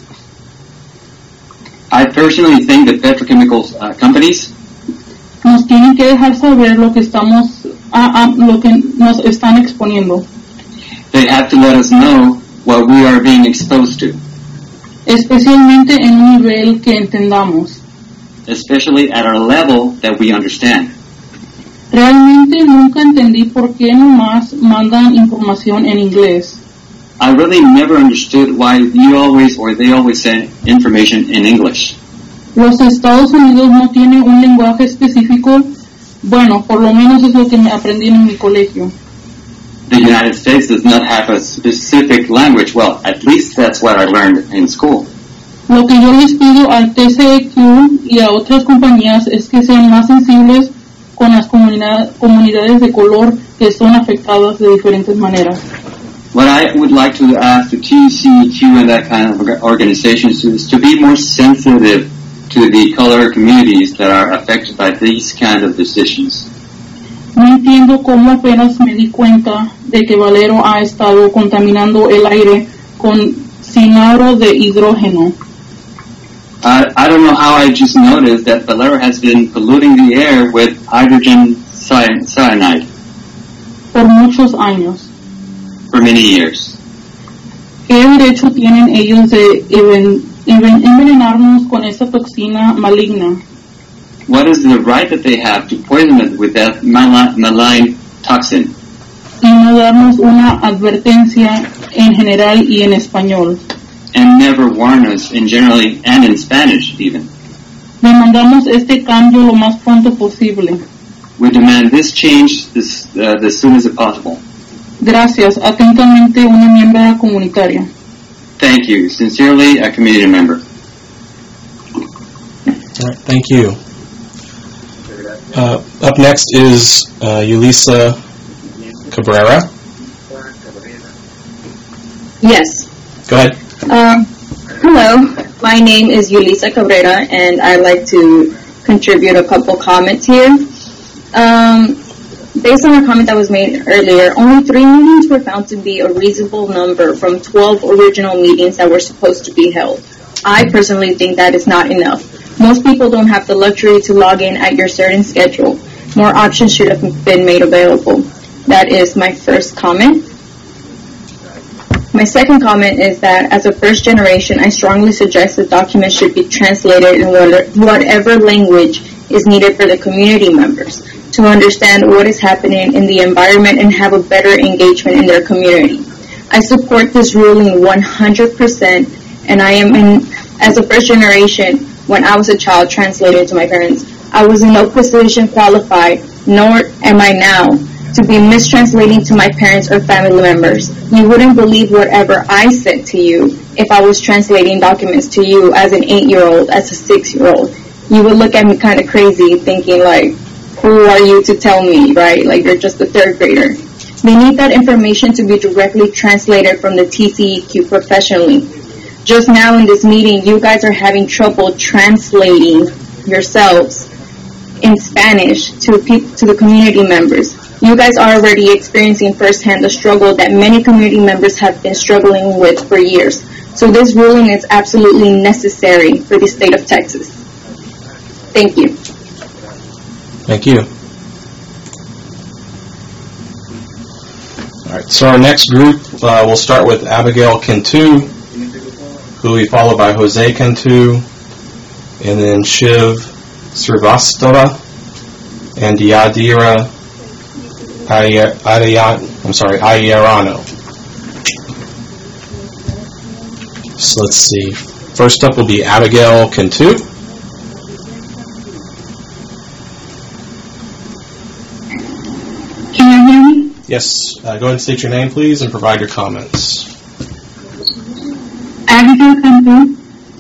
I personally think that petrochemicals companies nos tienen que dejar saber lo que lo que nos están exponiendo. They have to let us know what we are being exposed to. Especialmente en un nivel que entendamos. Especially at our level that we understand. Realmente nunca entendí por qué nomás mandan información en inglés. I really never understood why they always send information in English. Los Estados Unidos no tienen un lenguaje específico, bueno, por lo menos es lo que me aprendí en mi colegio. The United States does not have a specific language. Well, at least that's what I learned in school. Lo que yo les pido al TCEQ y a otras compañías es que sean más sensibles con las comunidades de color que son afectadas de diferentes maneras. What I would like to ask the TCEQ and that kind of organizations is to be more sensitive to the color communities that are affected by these kind of decisions. No entiendo cómo apenas me di cuenta de que Valero ha estado contaminando el aire con cianuro de hidrógeno. I don't know how I just noticed that Valero has been polluting the air with hydrogen cyanide. Por muchos años. For many years. ¿Qué derecho tienen ellos de envenenarnos con esa toxina maligna? What is the right that they have to poison us with that malign toxin? Y no darnos una advertencia en general y en español. And never warn us in generally and in Spanish even. Demandamos este cambio lo más pronto posible. We demand this change as soon as possible. Gracias. Atentamente, una miembro comunitaria. Thank you. Sincerely, a community member. All right, thank you. Up next is Yulisa Cabrera. Yes. Go ahead. Hello, my name is Yulisa Cabrera, and I'd like to contribute a couple comments here. Based on a comment that was made earlier, only 3 meetings were found to be a reasonable number from 12 original meetings that were supposed to be held. I personally think that is not enough. Most people don't have the luxury to log in at your certain schedule. More options should have been made available. That is my first comment. My second comment is that as a first generation, I strongly suggest the document should be translated in whatever language is needed for the community members to understand what is happening in the environment and have a better engagement in their community. I support this ruling 100%, and as a first generation, when I was a child translated to my parents, I was in no position qualified, nor am I now, to be mistranslating to my parents or family members. You wouldn't believe whatever I said to you if I was translating documents to you as an 8-year-old, as a 6-year-old. you would look at me kind of crazy, thinking like, who are you to tell me, right? Like, you're just a third grader. They need that information to be directly translated from the TCEQ professionally. Just now in this meeting, you guys are having trouble translating yourselves in Spanish to the community members. You guys are already experiencing firsthand the struggle that many community members have been struggling with for years. So this ruling is absolutely necessary for the state of Texas. Thank you. Thank you. All right, so our next group, we'll start with Abigail Cantu, who will be followed by Jose Cantu, and then Shiv Srivastava, and Yadira Ayerano. So let's see. First up will be Abigail Cantu. Can you hear me? Yes. Go ahead and state your name, please, and provide your comments. Abigail Cantu,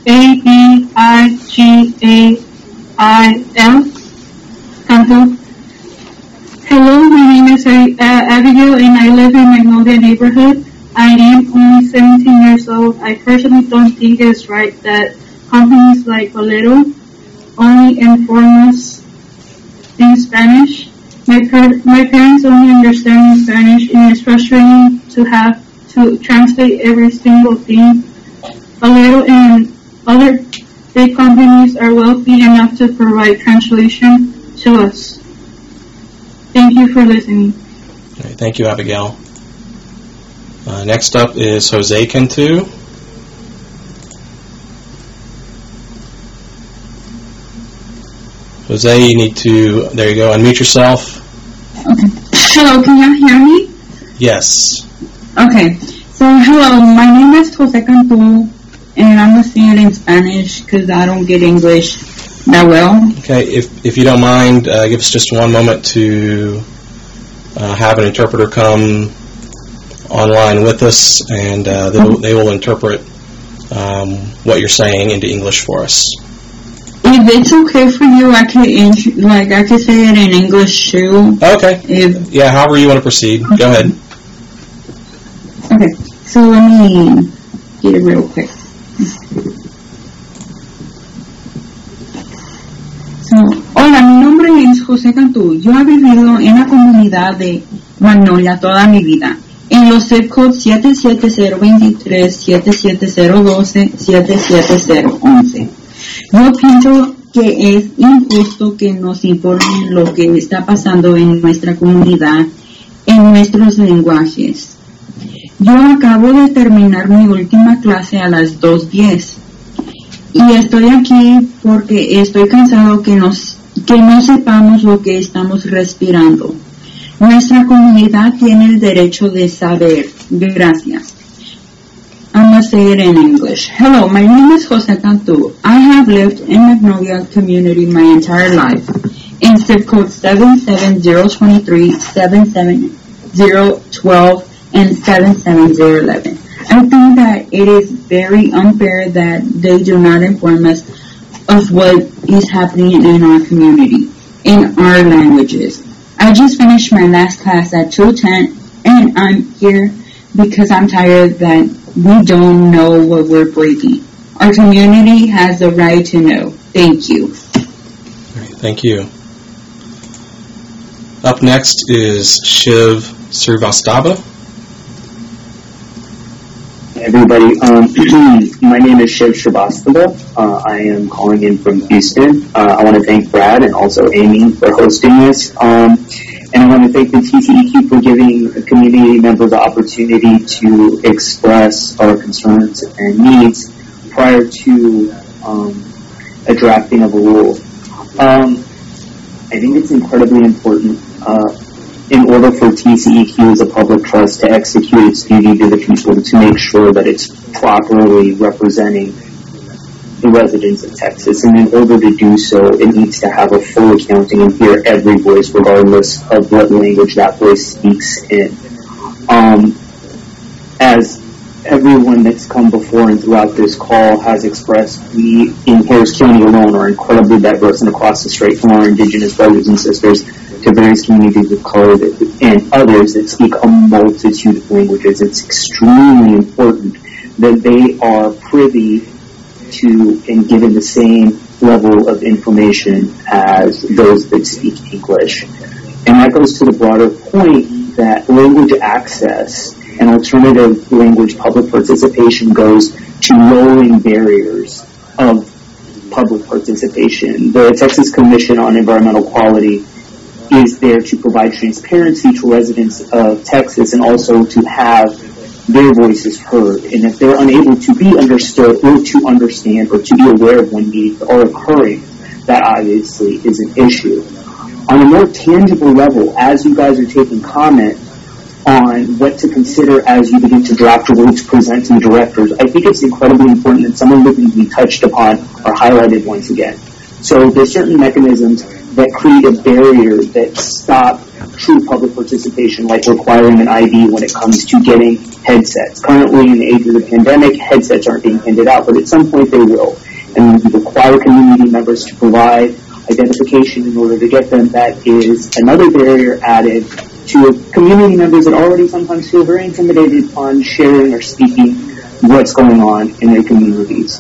Abeigail Cantu. Hello, my name is Abigail, and I live in Magnolia neighborhood. I am only 17 years old. I personally don't think it's right that companies like Valero only inform us in Spanish. My parents only understand Spanish, and it's frustrating to have to translate every single thing. Valero and other big companies are wealthy enough to provide translation to us. Thank you for listening. All right, thank you, Abigail. Next up is Jose Cantu. Jose, you need to, there you go, unmute yourself. Okay. Hello, can you hear me? Yes. Okay. So, hello, my name is Jose Cantu, and I'm going to sing it in Spanish because I don't get English that well. Okay, if you don't mind, give us just one moment to have an interpreter come online with us, and they will interpret what you're saying into English for us. If it's okay for you, I can say it in English too. Okay. Yeah, however you want to proceed. Go ahead. Okay, so let me get it real quick. Hola, mi nombre es José Cantú. Yo he vivido en la comunidad de Magnolia toda mi vida, en los zip codes 77023, 77012, 77011. Yo pienso que es injusto que nos informen lo que está pasando en nuestra comunidad en nuestros lenguajes. Yo acabo de terminar mi última clase a las 2:10 y estoy aquí porque estoy cansado que no sepamos lo que estamos respirando. Nuestra comunidad tiene el derecho de saber. Gracias. I'm going to say it in English. Hello, my name is Jose Cantu. I have lived in Magnolia community my entire life in zip code 77023, 77012, and 77011. I think that it is very unfair that they do not inform us of what is happening in our community, in our languages. I just finished my last class at 2:10, and I'm here because I'm tired that we don't know what we're breathing. Our community has the right to know. Thank you. Thank you. Up next is Shiv Srivastava. Everybody, my name is Shiv Srivastava. I am calling in from Houston. I want to thank Brad and also Amy for hosting this. And I want to thank the TCEQ for giving community members the opportunity to express our concerns and needs prior to a drafting of a rule. I think it's incredibly important in order for TCEQ as a public trust to execute its duty to the people to make sure that it's properly representing the residents of Texas. And in order to do so, it needs to have a full accounting and hear every voice regardless of what language that voice speaks in. As everyone that's come before and throughout this call has expressed, we in Harris County alone are incredibly diverse, and across the strait from our indigenous brothers and sisters to various communities of color and others that speak a multitude of languages. It's extremely important that they are privy to and given the same level of information as those that speak English. And that goes to the broader point that language access and alternative language public participation goes to lowering barriers of public participation. The Texas Commission on Environmental Quality is there to provide transparency to residents of Texas and also to have their voices heard. And if they're unable to be understood or to understand or to be aware of when meetings are occurring, that obviously is an issue. On a more tangible level, as you guys are taking comment on what to consider as you begin to draft a rule to present to the directors, I think it's incredibly important that some of the things we touched upon are highlighted once again. So there's certain mechanisms that create a barrier that stop true public participation, like requiring an ID when it comes to getting headsets. Currently, in the age of the pandemic, headsets aren't being handed out, but at some point they will. And we require community members to provide identification in order to get them. That is another barrier added to community members that already sometimes feel very intimidated on sharing or speaking what's going on in their communities.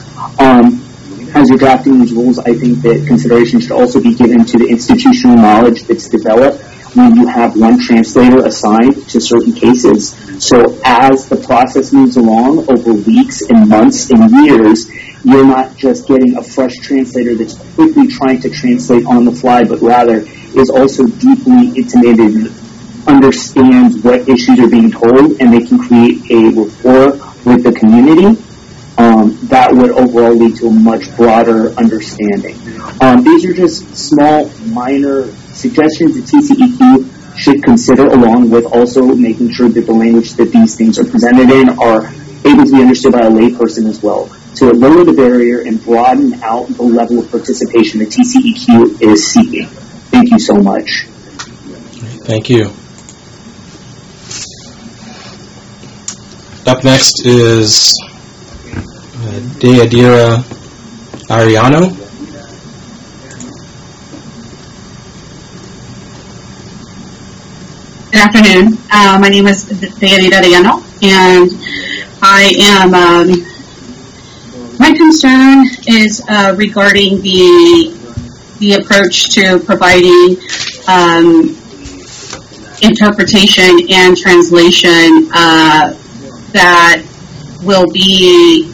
As you're drafting these rules, I think that consideration should also be given to the institutional knowledge that's developed when you have one translator assigned to certain cases. So as the process moves along over weeks and months and years, you're not just getting a fresh translator that's quickly trying to translate on the fly, but rather is also deeply intimated, understands what issues are being told, and they can create a rapport with the community. That would overall lead to a much broader understanding. These are just small, minor suggestions that TCEQ should consider, along with also making sure that the language that these things are presented in are able to be understood by a layperson as well, to lower the barrier and broaden out the level of participation that TCEQ is seeking. Thank you so much. Thank you. Up next is Deidara Ariano. Good afternoon. My name is Deidara Ariano, and I am, my concern is regarding the approach to providing interpretation and translation that will be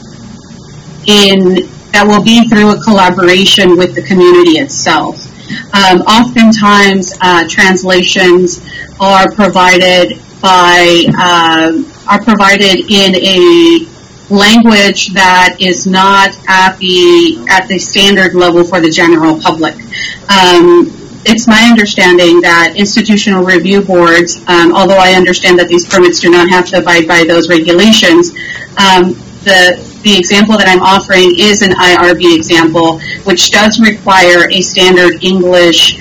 through a collaboration with the community itself. Oftentimes, translations are provided in a language that is not at the standard level for the general public. It's my understanding that institutional review boards, although I understand that these permits do not have to abide by those regulations, the example that I'm offering is an IRB example, which does require a standard English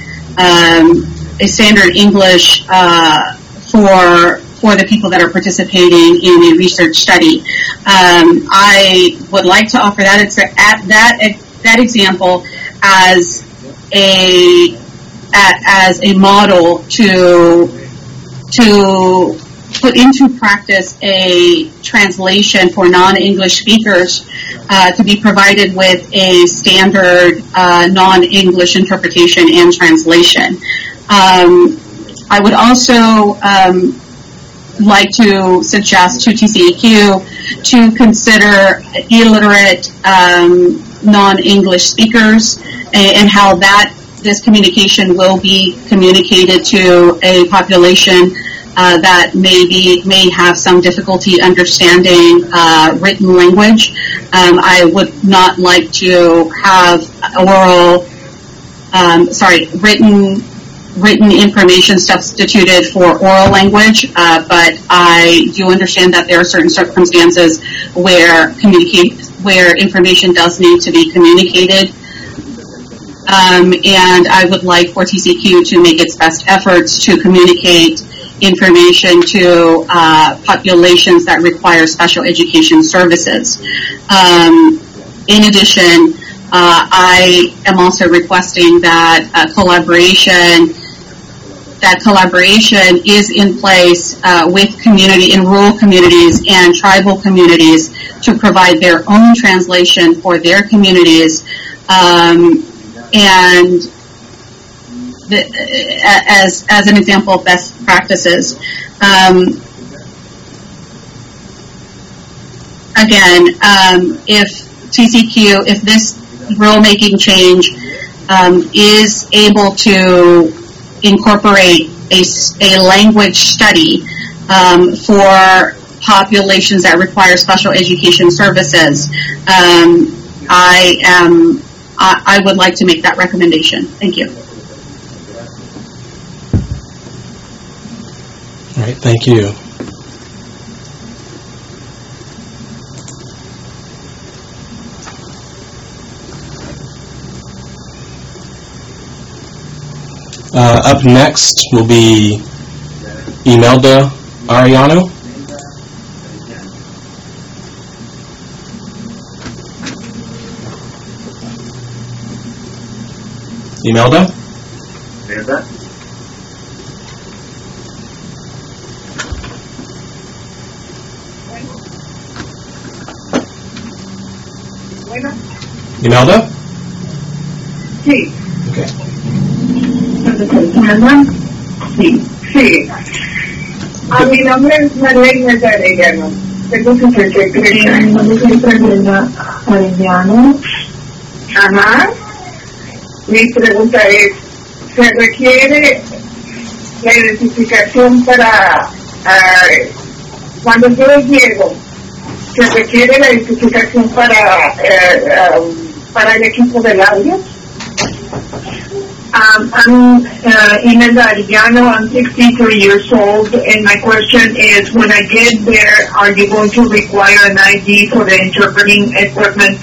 for the people that are participating in a research study. I would like to offer that example as a model to put into practice a translation for non-English speakers to be provided with a standard non-English interpretation and translation. I would also like to suggest to TCEQ to consider illiterate non-English speakers and how this communication will be communicated to a population that may have some difficulty understanding written language. I would not like to have written information substituted for oral language, but I do understand that there are certain circumstances where information does need to be communicated. And I would like for TCEQ to make its best efforts to communicate information to populations that require special education services. In addition, I am also requesting that collaboration is in place with in rural communities and tribal communities to provide their own translation for their communities, and as an example of best practices. Again, if TCQ, if this rulemaking change is able to incorporate a language study for populations that require special education services, I would like to make that recommendation. Thank you. All right, thank you. Up next will be Imelda Arellano. Imelda? Imelda? Sí. Okay. Sí. Mi nombre es Marlene Arellano. Tengo 63 años. Soy Marlene Arellano. Ajá. Mi pregunta es, ¿se requiere la identificación para cuando yo llego? ¿Se requiere la identificación para el equipo del audio? I'm Imelda Arellano. I'm 63 years old, and my question is, when I get there, are you going to require an ID for the interpreting equipment?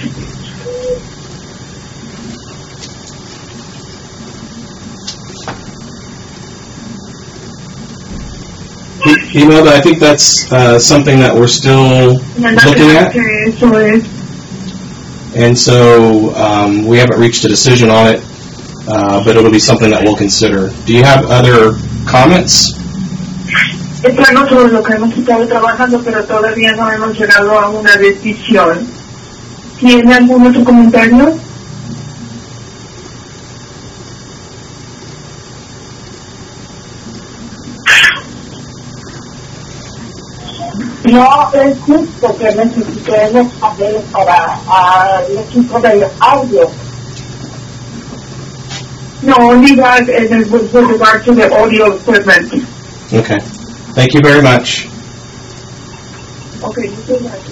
Imelda, I think that's something that we're still looking at. And so we haven't reached a decision on it, but it'll be something that we'll consider. Do you have other comments? Es algo sobre lo que hemos estado trabajando, pero todavía no hemos llegado a una decisión. ¿Tiene algún otro comentario? No es justo que necesitemos papeles para el equipo del audio. No, only that with regard to the audio equipment. Okay. Thank you very much. Okay, you do that.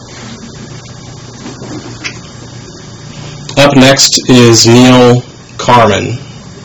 Up next is Neil Carmen.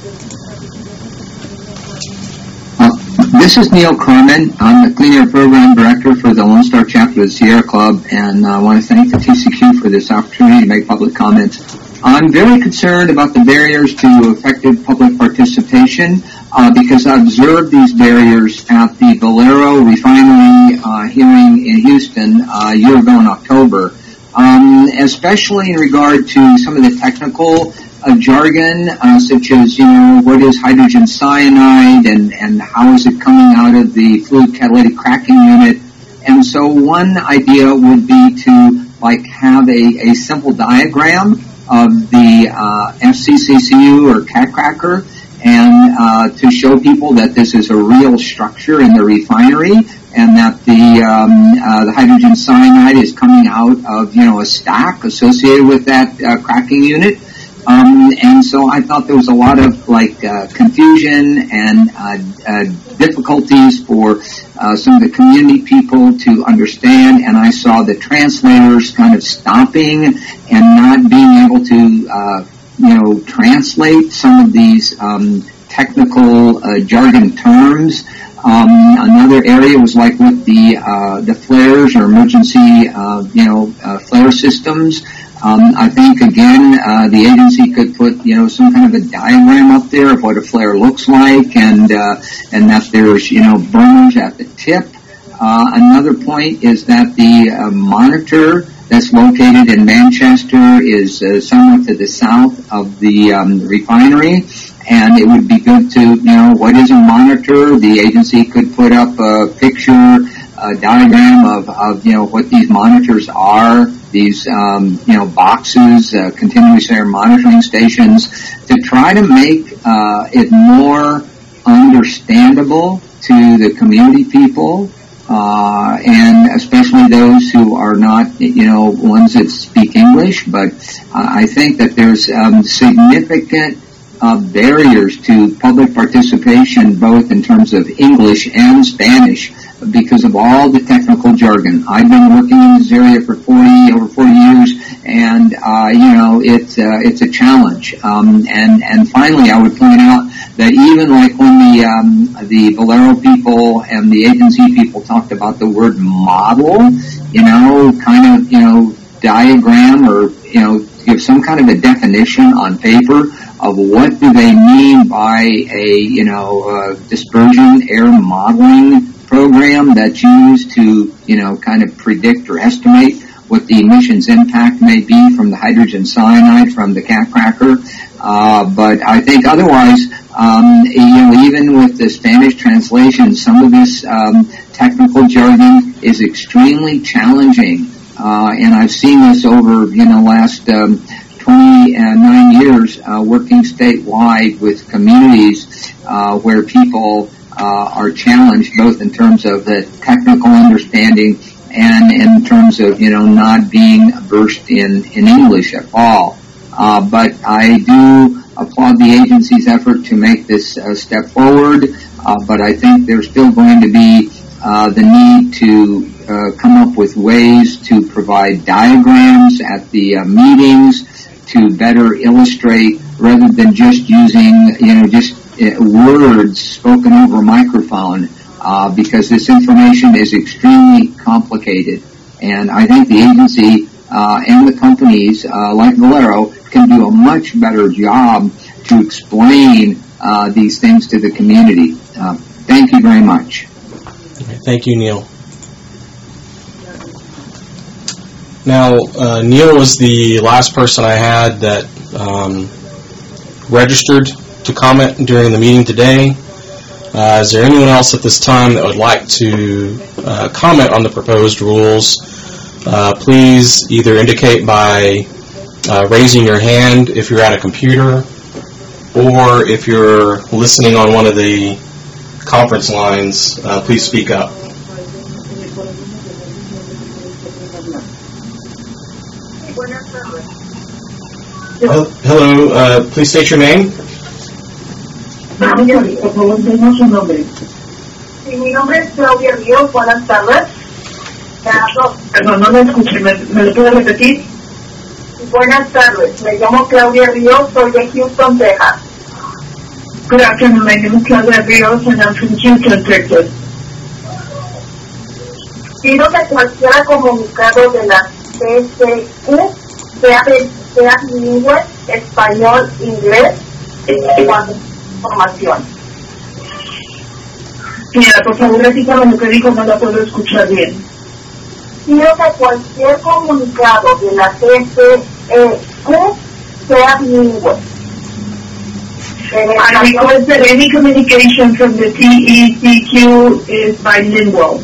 This is Neil Carmen. I'm the Clean Air Program Director for the Lone Star Chapter of the Sierra Club, and I want to thank the TCQ for this opportunity to make public comments. I'm very concerned about the barriers to effective public participation because I observed these barriers at the Valero refinery hearing in Houston a year ago in October, especially in regard to some of the technical jargon, such as, what is hydrogen cyanide and how is it coming out of the fluid catalytic cracking unit. And so one idea would be to have a simple diagram of the FCCCU or cat cracker and to show people that this is a real structure in the refinery and that the hydrogen cyanide is coming out of, a stack associated with that cracking unit. And so I thought there was a lot of confusion and difficulties for some of the community people to understand, and I saw the translators kind of stopping and not being able to translate some of these technical jargon terms. Another area was with the flares or emergency flare systems. I think again, the agency could put, some kind of a diagram up there of what a flare looks like, and that there's, burners at the tip. Another point is that the monitor that's located in Manchester is somewhat to the south of the refinery, and it would be good to, what is a monitor? The agency could put up a picture, a diagram of what these monitors are, these, boxes, continuous air monitoring stations, to try to make it more understandable to the community people, and especially those who are not, ones that speak English. But I think that there's significant barriers to public participation, both in terms of English and Spanish, because of all the technical jargon. I've been working in this area for over 40 years, and it's a challenge. And finally, I would point out that even like when the Valero people and the agency people talked about the word model, diagram, or give some kind of a definition on paper of what do they mean by a dispersion air modeling program that's used to kind of predict or estimate what the emissions impact may be from the hydrogen cyanide from the cat cracker. But I think otherwise, even with the Spanish translation, some of this technical jargon is extremely challenging. And I've seen this over, last 29 years working statewide with communities where people are challenged both in terms of the technical understanding and in terms of, not being versed in English at all. But I do applaud the agency's effort to make this step forward, but I think there's still going to be the need to come up with ways to provide diagrams at the meetings to better illustrate, rather than just using, words spoken over a microphone, because this information is extremely complicated. And I think the agency and the companies like Valero can do a much better job to explain these things to the community. Thank you very much. Thank you, Neil. Now, Neil was the last person I had that registered to comment during the meeting today. Is there anyone else at this time that would like to comment on the proposed rules? Please either indicate by raising your hand if you're at a computer, or if you're listening on one of the conference lines, please speak up. Hello, please state your name. Por favor, denos su nombre. Sí, mi nombre es Claudia Ríos. Buenas tardes. Perdón, no me escuché. ¿Me lo puede repetir? Buenas tardes. Me llamo Claudia Ríos. Soy de Houston, Texas. Good afternoon. My name is Claudia Ríos, and I'm from Houston, Texas. Pido que cualquier comunicado de la TCU sea bilingüe, español, inglés, información. Mira, por favor, repítame lo que dijo, no la puedo escuchar bien. Quiero que cualquier comunicado de la TCU sea bilingüe. I request that any communication from the TECQ is bilingual.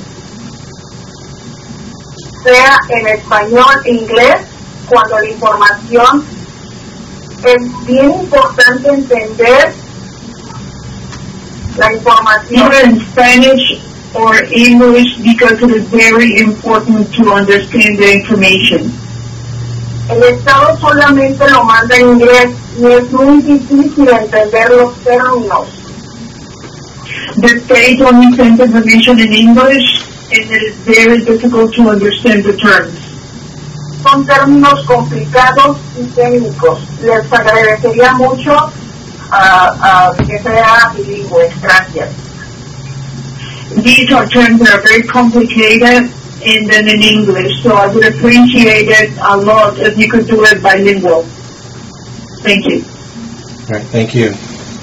Sea en español e inglés, cuando la información es bien importante entender la información. Either in Spanish or English, because it is very important to understand the information. El Estado solamente lo manda en inglés y es muy difícil entender los términos. The state only sends information in English, and it is very difficult to understand the terms. Son términos complicados y técnicos. Les agradecería mucho que sea bilingüe. Gracias. These are terms that are very complicated, and then in English. So I would appreciate it a lot if you could do it bilingual. Thank you. All right, thank you.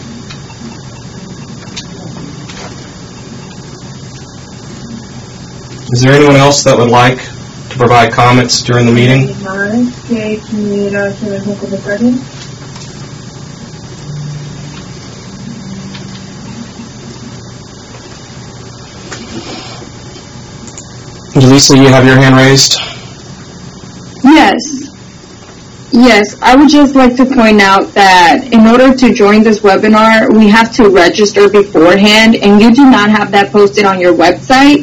Is there anyone else that would like to provide comments during the meeting? Lisa, you have your hand raised? Yes, I would just like to point out that in order to join this webinar, we have to register beforehand, and you do not have that posted on your website.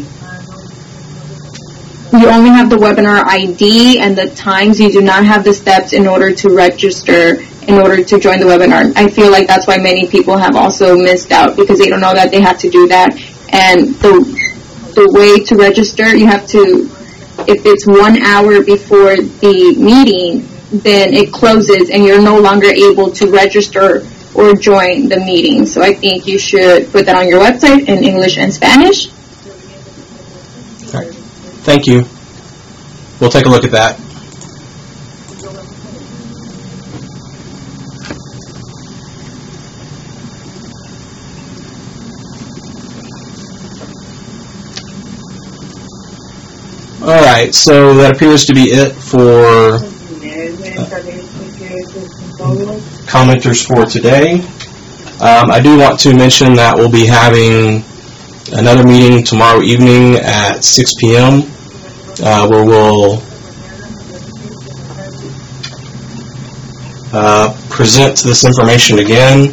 You only have the webinar ID and the times. You do not have the steps in order to register, in order to join the webinar. I feel like that's why many people have also missed out, because they don't know that they have to do that. And the way to register, you have to, if it's 1 hour before the meeting, then it closes and you're no longer able to register or join the meeting. So I think you should put that on your website in English and Spanish. All right. Thank you. We'll take a look at that. All right, so that appears to be it for commenters for today. I do want to mention that we'll be having another meeting tomorrow evening at 6 p.m. Where we'll present this information again.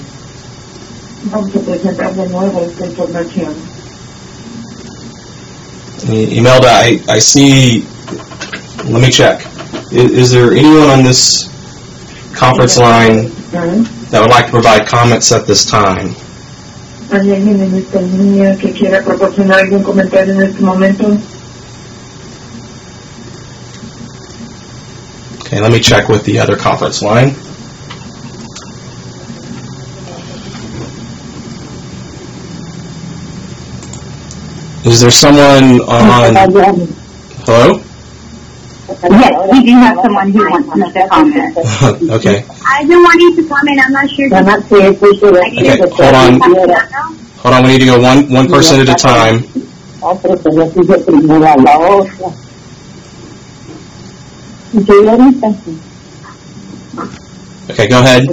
Imelda, I see, let me check. Is there anyone on this conference line that would like to provide comments at this time? ¿Hay alguien en esta línea que quiera proporcionar algún comentario en este momento? Okay, let me check with the other conference line. Is there someone on... Hello? Yes, we do have someone who wants to make a comment. Okay. I've been wanting to comment. I'm not sure. I'm not sure if we should. Okay, hold on. Hold on, we need to go one person at a time. Okay, go ahead.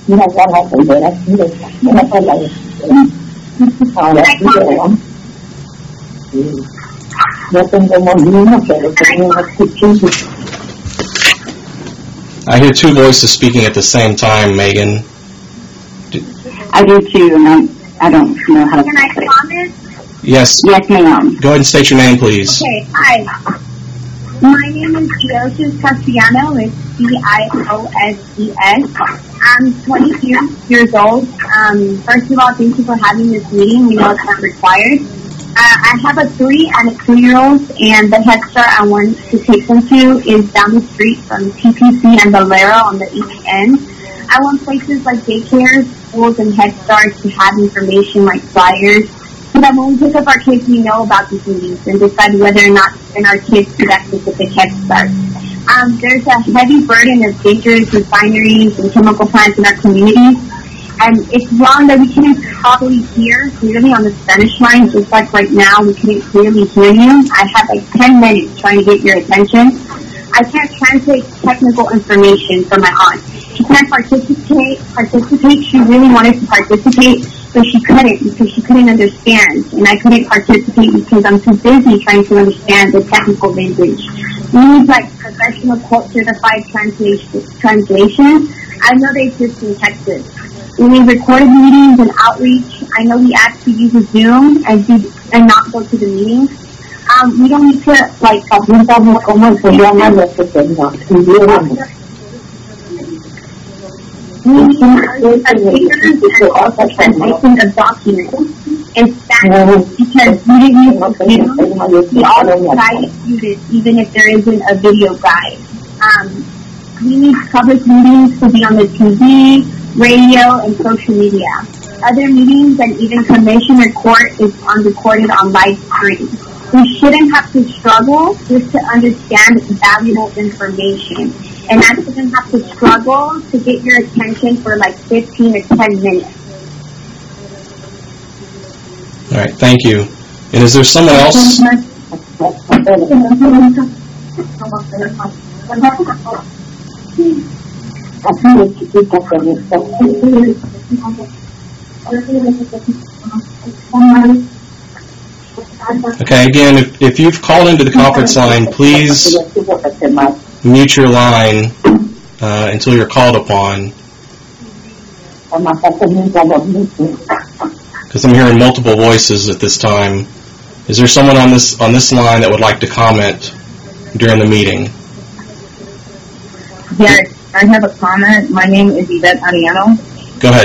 I hear two voices speaking at the same time, Megan. I do too, and I don't know how to. Can I comment? Yes. Yes, ma'am. Go ahead and state your name, please. Okay, hi. My name is Dioses Castellano. It's Dioses. I'm 22 years old. First of all, thank you for having this meeting. We know it's not required. I have a 3 and a 2-year-old, and the Head Start I want to take them to is down the street from TPC and Valero on the east end. I want places like daycares, schools, and Head Starts to have information like flyers, so that when we pick up our kids, we know about these meetings and decide whether or not to send our kids to that specific Head Start. There's a heavy burden of dangerous refineries and chemical plants in our communities. And it's wrong that we can't probably hear clearly on the Spanish line, just like right now we couldn't clearly hear you. I have like 10 minutes trying to get your attention. I can't translate technical information for my aunt. She can't participate. She really wanted to participate, but she couldn't because she couldn't understand. And I couldn't participate because I'm too busy trying to understand the technical language. We need like professional court-certified translation. I know they exist in Texas. We need recorded meetings and outreach. I know we asked to use a Zoom and not go to the meetings. We don't need to like we need translation of documents in Spanish because we didn't use Zoom. We all decided to use it even if there isn't a video guide. We need public meetings to be on the TV, radio, and social media. Other meetings and even commission or court is recorded on live stream. we shouldn't have to struggle just to understand valuable information. And I shouldn't have to struggle to get your attention for like 15 or 10 minutes. All right, thank you. And is there someone else? Okay, again, if you've called into the conference line, please mute your line until you're called upon, because I'm hearing multiple voices at this time. Is there someone on this line that would like to comment during the meeting? Yes, I have a comment. My name is Yvette Ariano. Go ahead.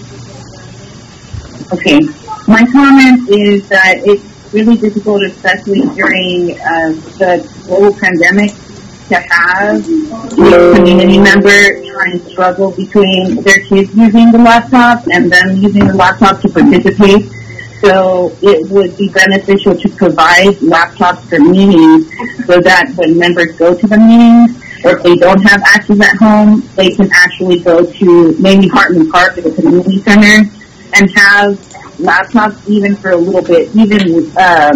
Okay. My comment is that it's really difficult, especially during the global pandemic, to have a community member try and struggle between their kids using the laptop and them using the laptop to participate. So it would be beneficial to provide laptops for meetings so that when members go to the meetings, or if they don't have access at home, they can actually go to maybe Hartman Park at the community center and have laptops even for a little bit, even with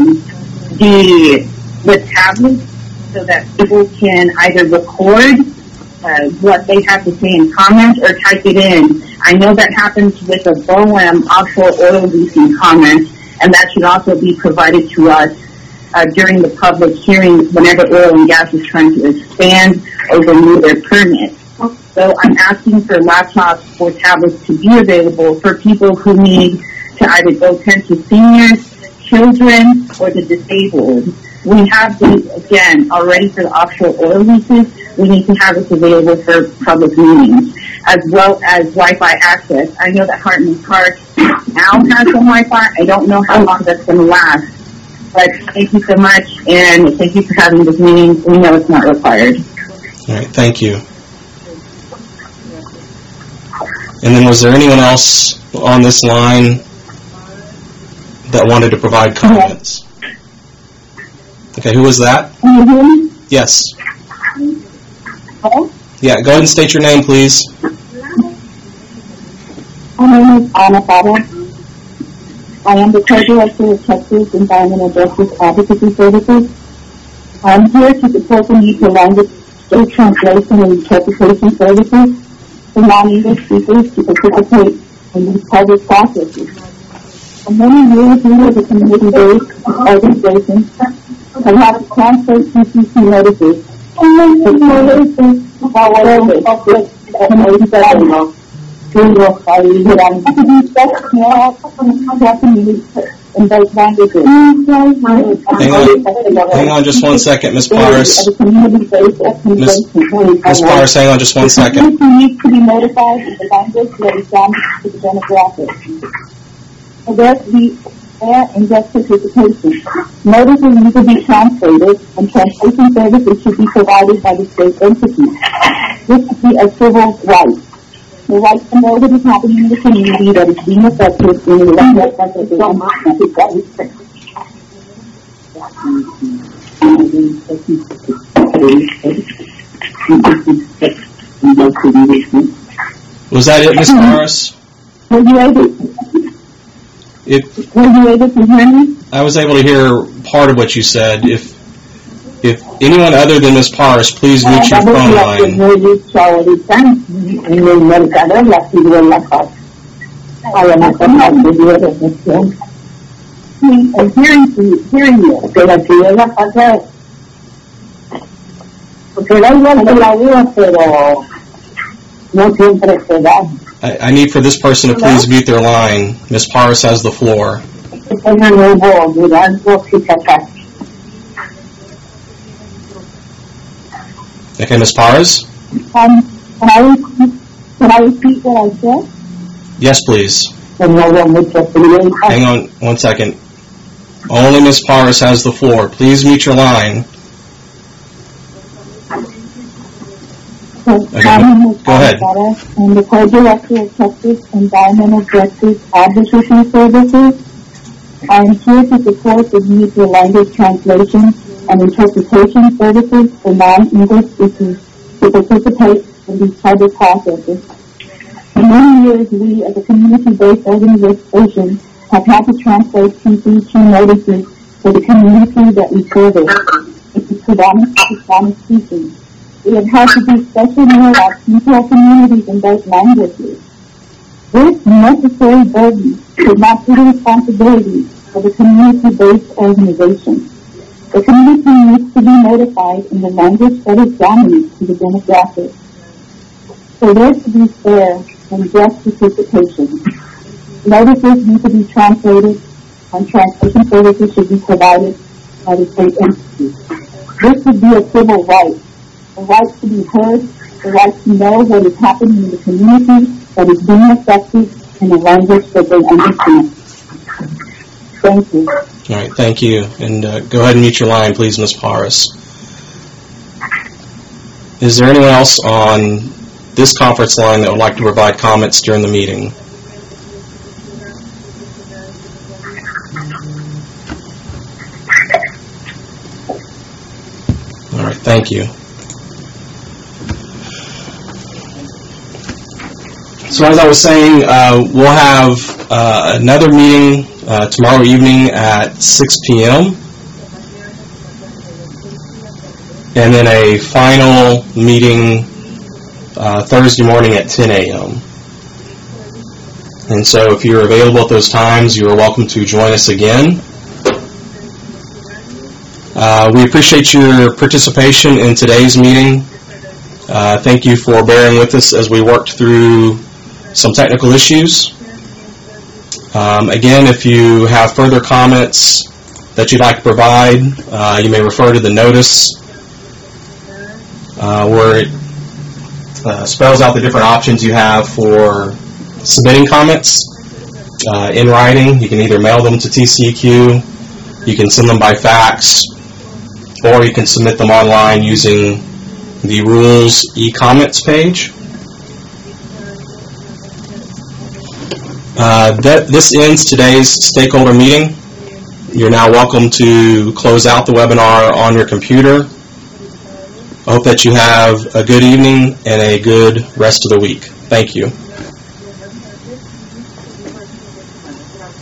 the tablets, so that people can either record what they have to say in comment or type it in. I know that happens with a BOEM offshore oil leasing comment, and that should also be provided to us during the public hearing whenever oil and gas is trying to expand or renew their permit. So I'm asking for laptops or tablets to be available for people who need to either go tend to seniors, children, or the disabled. We have these, again, already for the offshore oil leases. We need to have this available for public meetings, as well as Wi-Fi access. I know that Hartman Park now has some Wi-Fi. I don't know how long that's going to last. But thank you so much, and thank you for having this meeting. We know it's not required. All right, thank you. And then was there anyone else on this line that wanted to provide comments? Okay, who was that? Yes. Yeah, go ahead and state your name, please. My name is Ana Parra. I am the co-director of Texas Environmental Justice Advocacy Services. I am here to support the need for language state translation and interpretation services for non-English speakers to participate in these public processes. For many years, we as a community-based organization have had to translate CCC notices in both languages. Hang on just one second, Ms. Paris. Ms. Paris, hang on just one second. Needs to be notified in the language that is down to the demographic. For there to be fair and just participation, notices need to be translated, and translation services should be provided by the state entity. This should be a civil right. The right to know what is happening in the community that is being affected in the language that is Was that it, Ms. Paris? Were you able to hear me? I was able to hear part of what you said. If anyone other than Ms. Paris, please mute your phone line. I need for this person to please mute their line. Ms. Paris has the floor. Okay, Ms. Paris? Can I repeat what I said? Yes, please. Hang on one second. Only Ms. Paris has the floor. Please mute your line. Okay, go ahead. I'm the co-director of Texas Environmental Justice Advocacy Services. I am here to support the need for language translation and interpretation services for non-English speakers to participate in these public processes. For many years, we as a community-based organization have had to translate TCEQ notices for the community that we service, which is predominantly Spanish speaking. We have had to do special mail out to our communities in those languages. This necessary burden should not be the responsibility of the community-based organization. The community needs to be notified in the language that is dominant to the demographic. For there to be fair and just participation, notices need to be translated and translation services should be provided by the state entity. This would be a civil right, the right to be heard, the right to know what is happening in the community that is being affected in a language that they understand. Thank you. All right, thank you. And go ahead and mute your line, please, Ms. Paris. Is there anyone else on this conference line that would like to provide comments during the meeting? All right, thank you. So as I was saying, we'll have another meeting tomorrow evening at 6 p.m. and then a final meeting Thursday morning at 10 a.m. And so if you're available at those times, you are welcome to join us again. We appreciate your participation in today's meeting. Thank you for bearing with us as we worked through some technical issues. Again, if you have further comments that you'd like to provide, you may refer to the notice where it spells out the different options you have for submitting comments in writing. You can either mail them to TCEQ, you can send them by fax, or you can submit them online using the Rules e-comments page. This ends today's stakeholder meeting. You're now welcome to close out the webinar on your computer. I hope that you have a good evening and a good rest of the week. Thank you.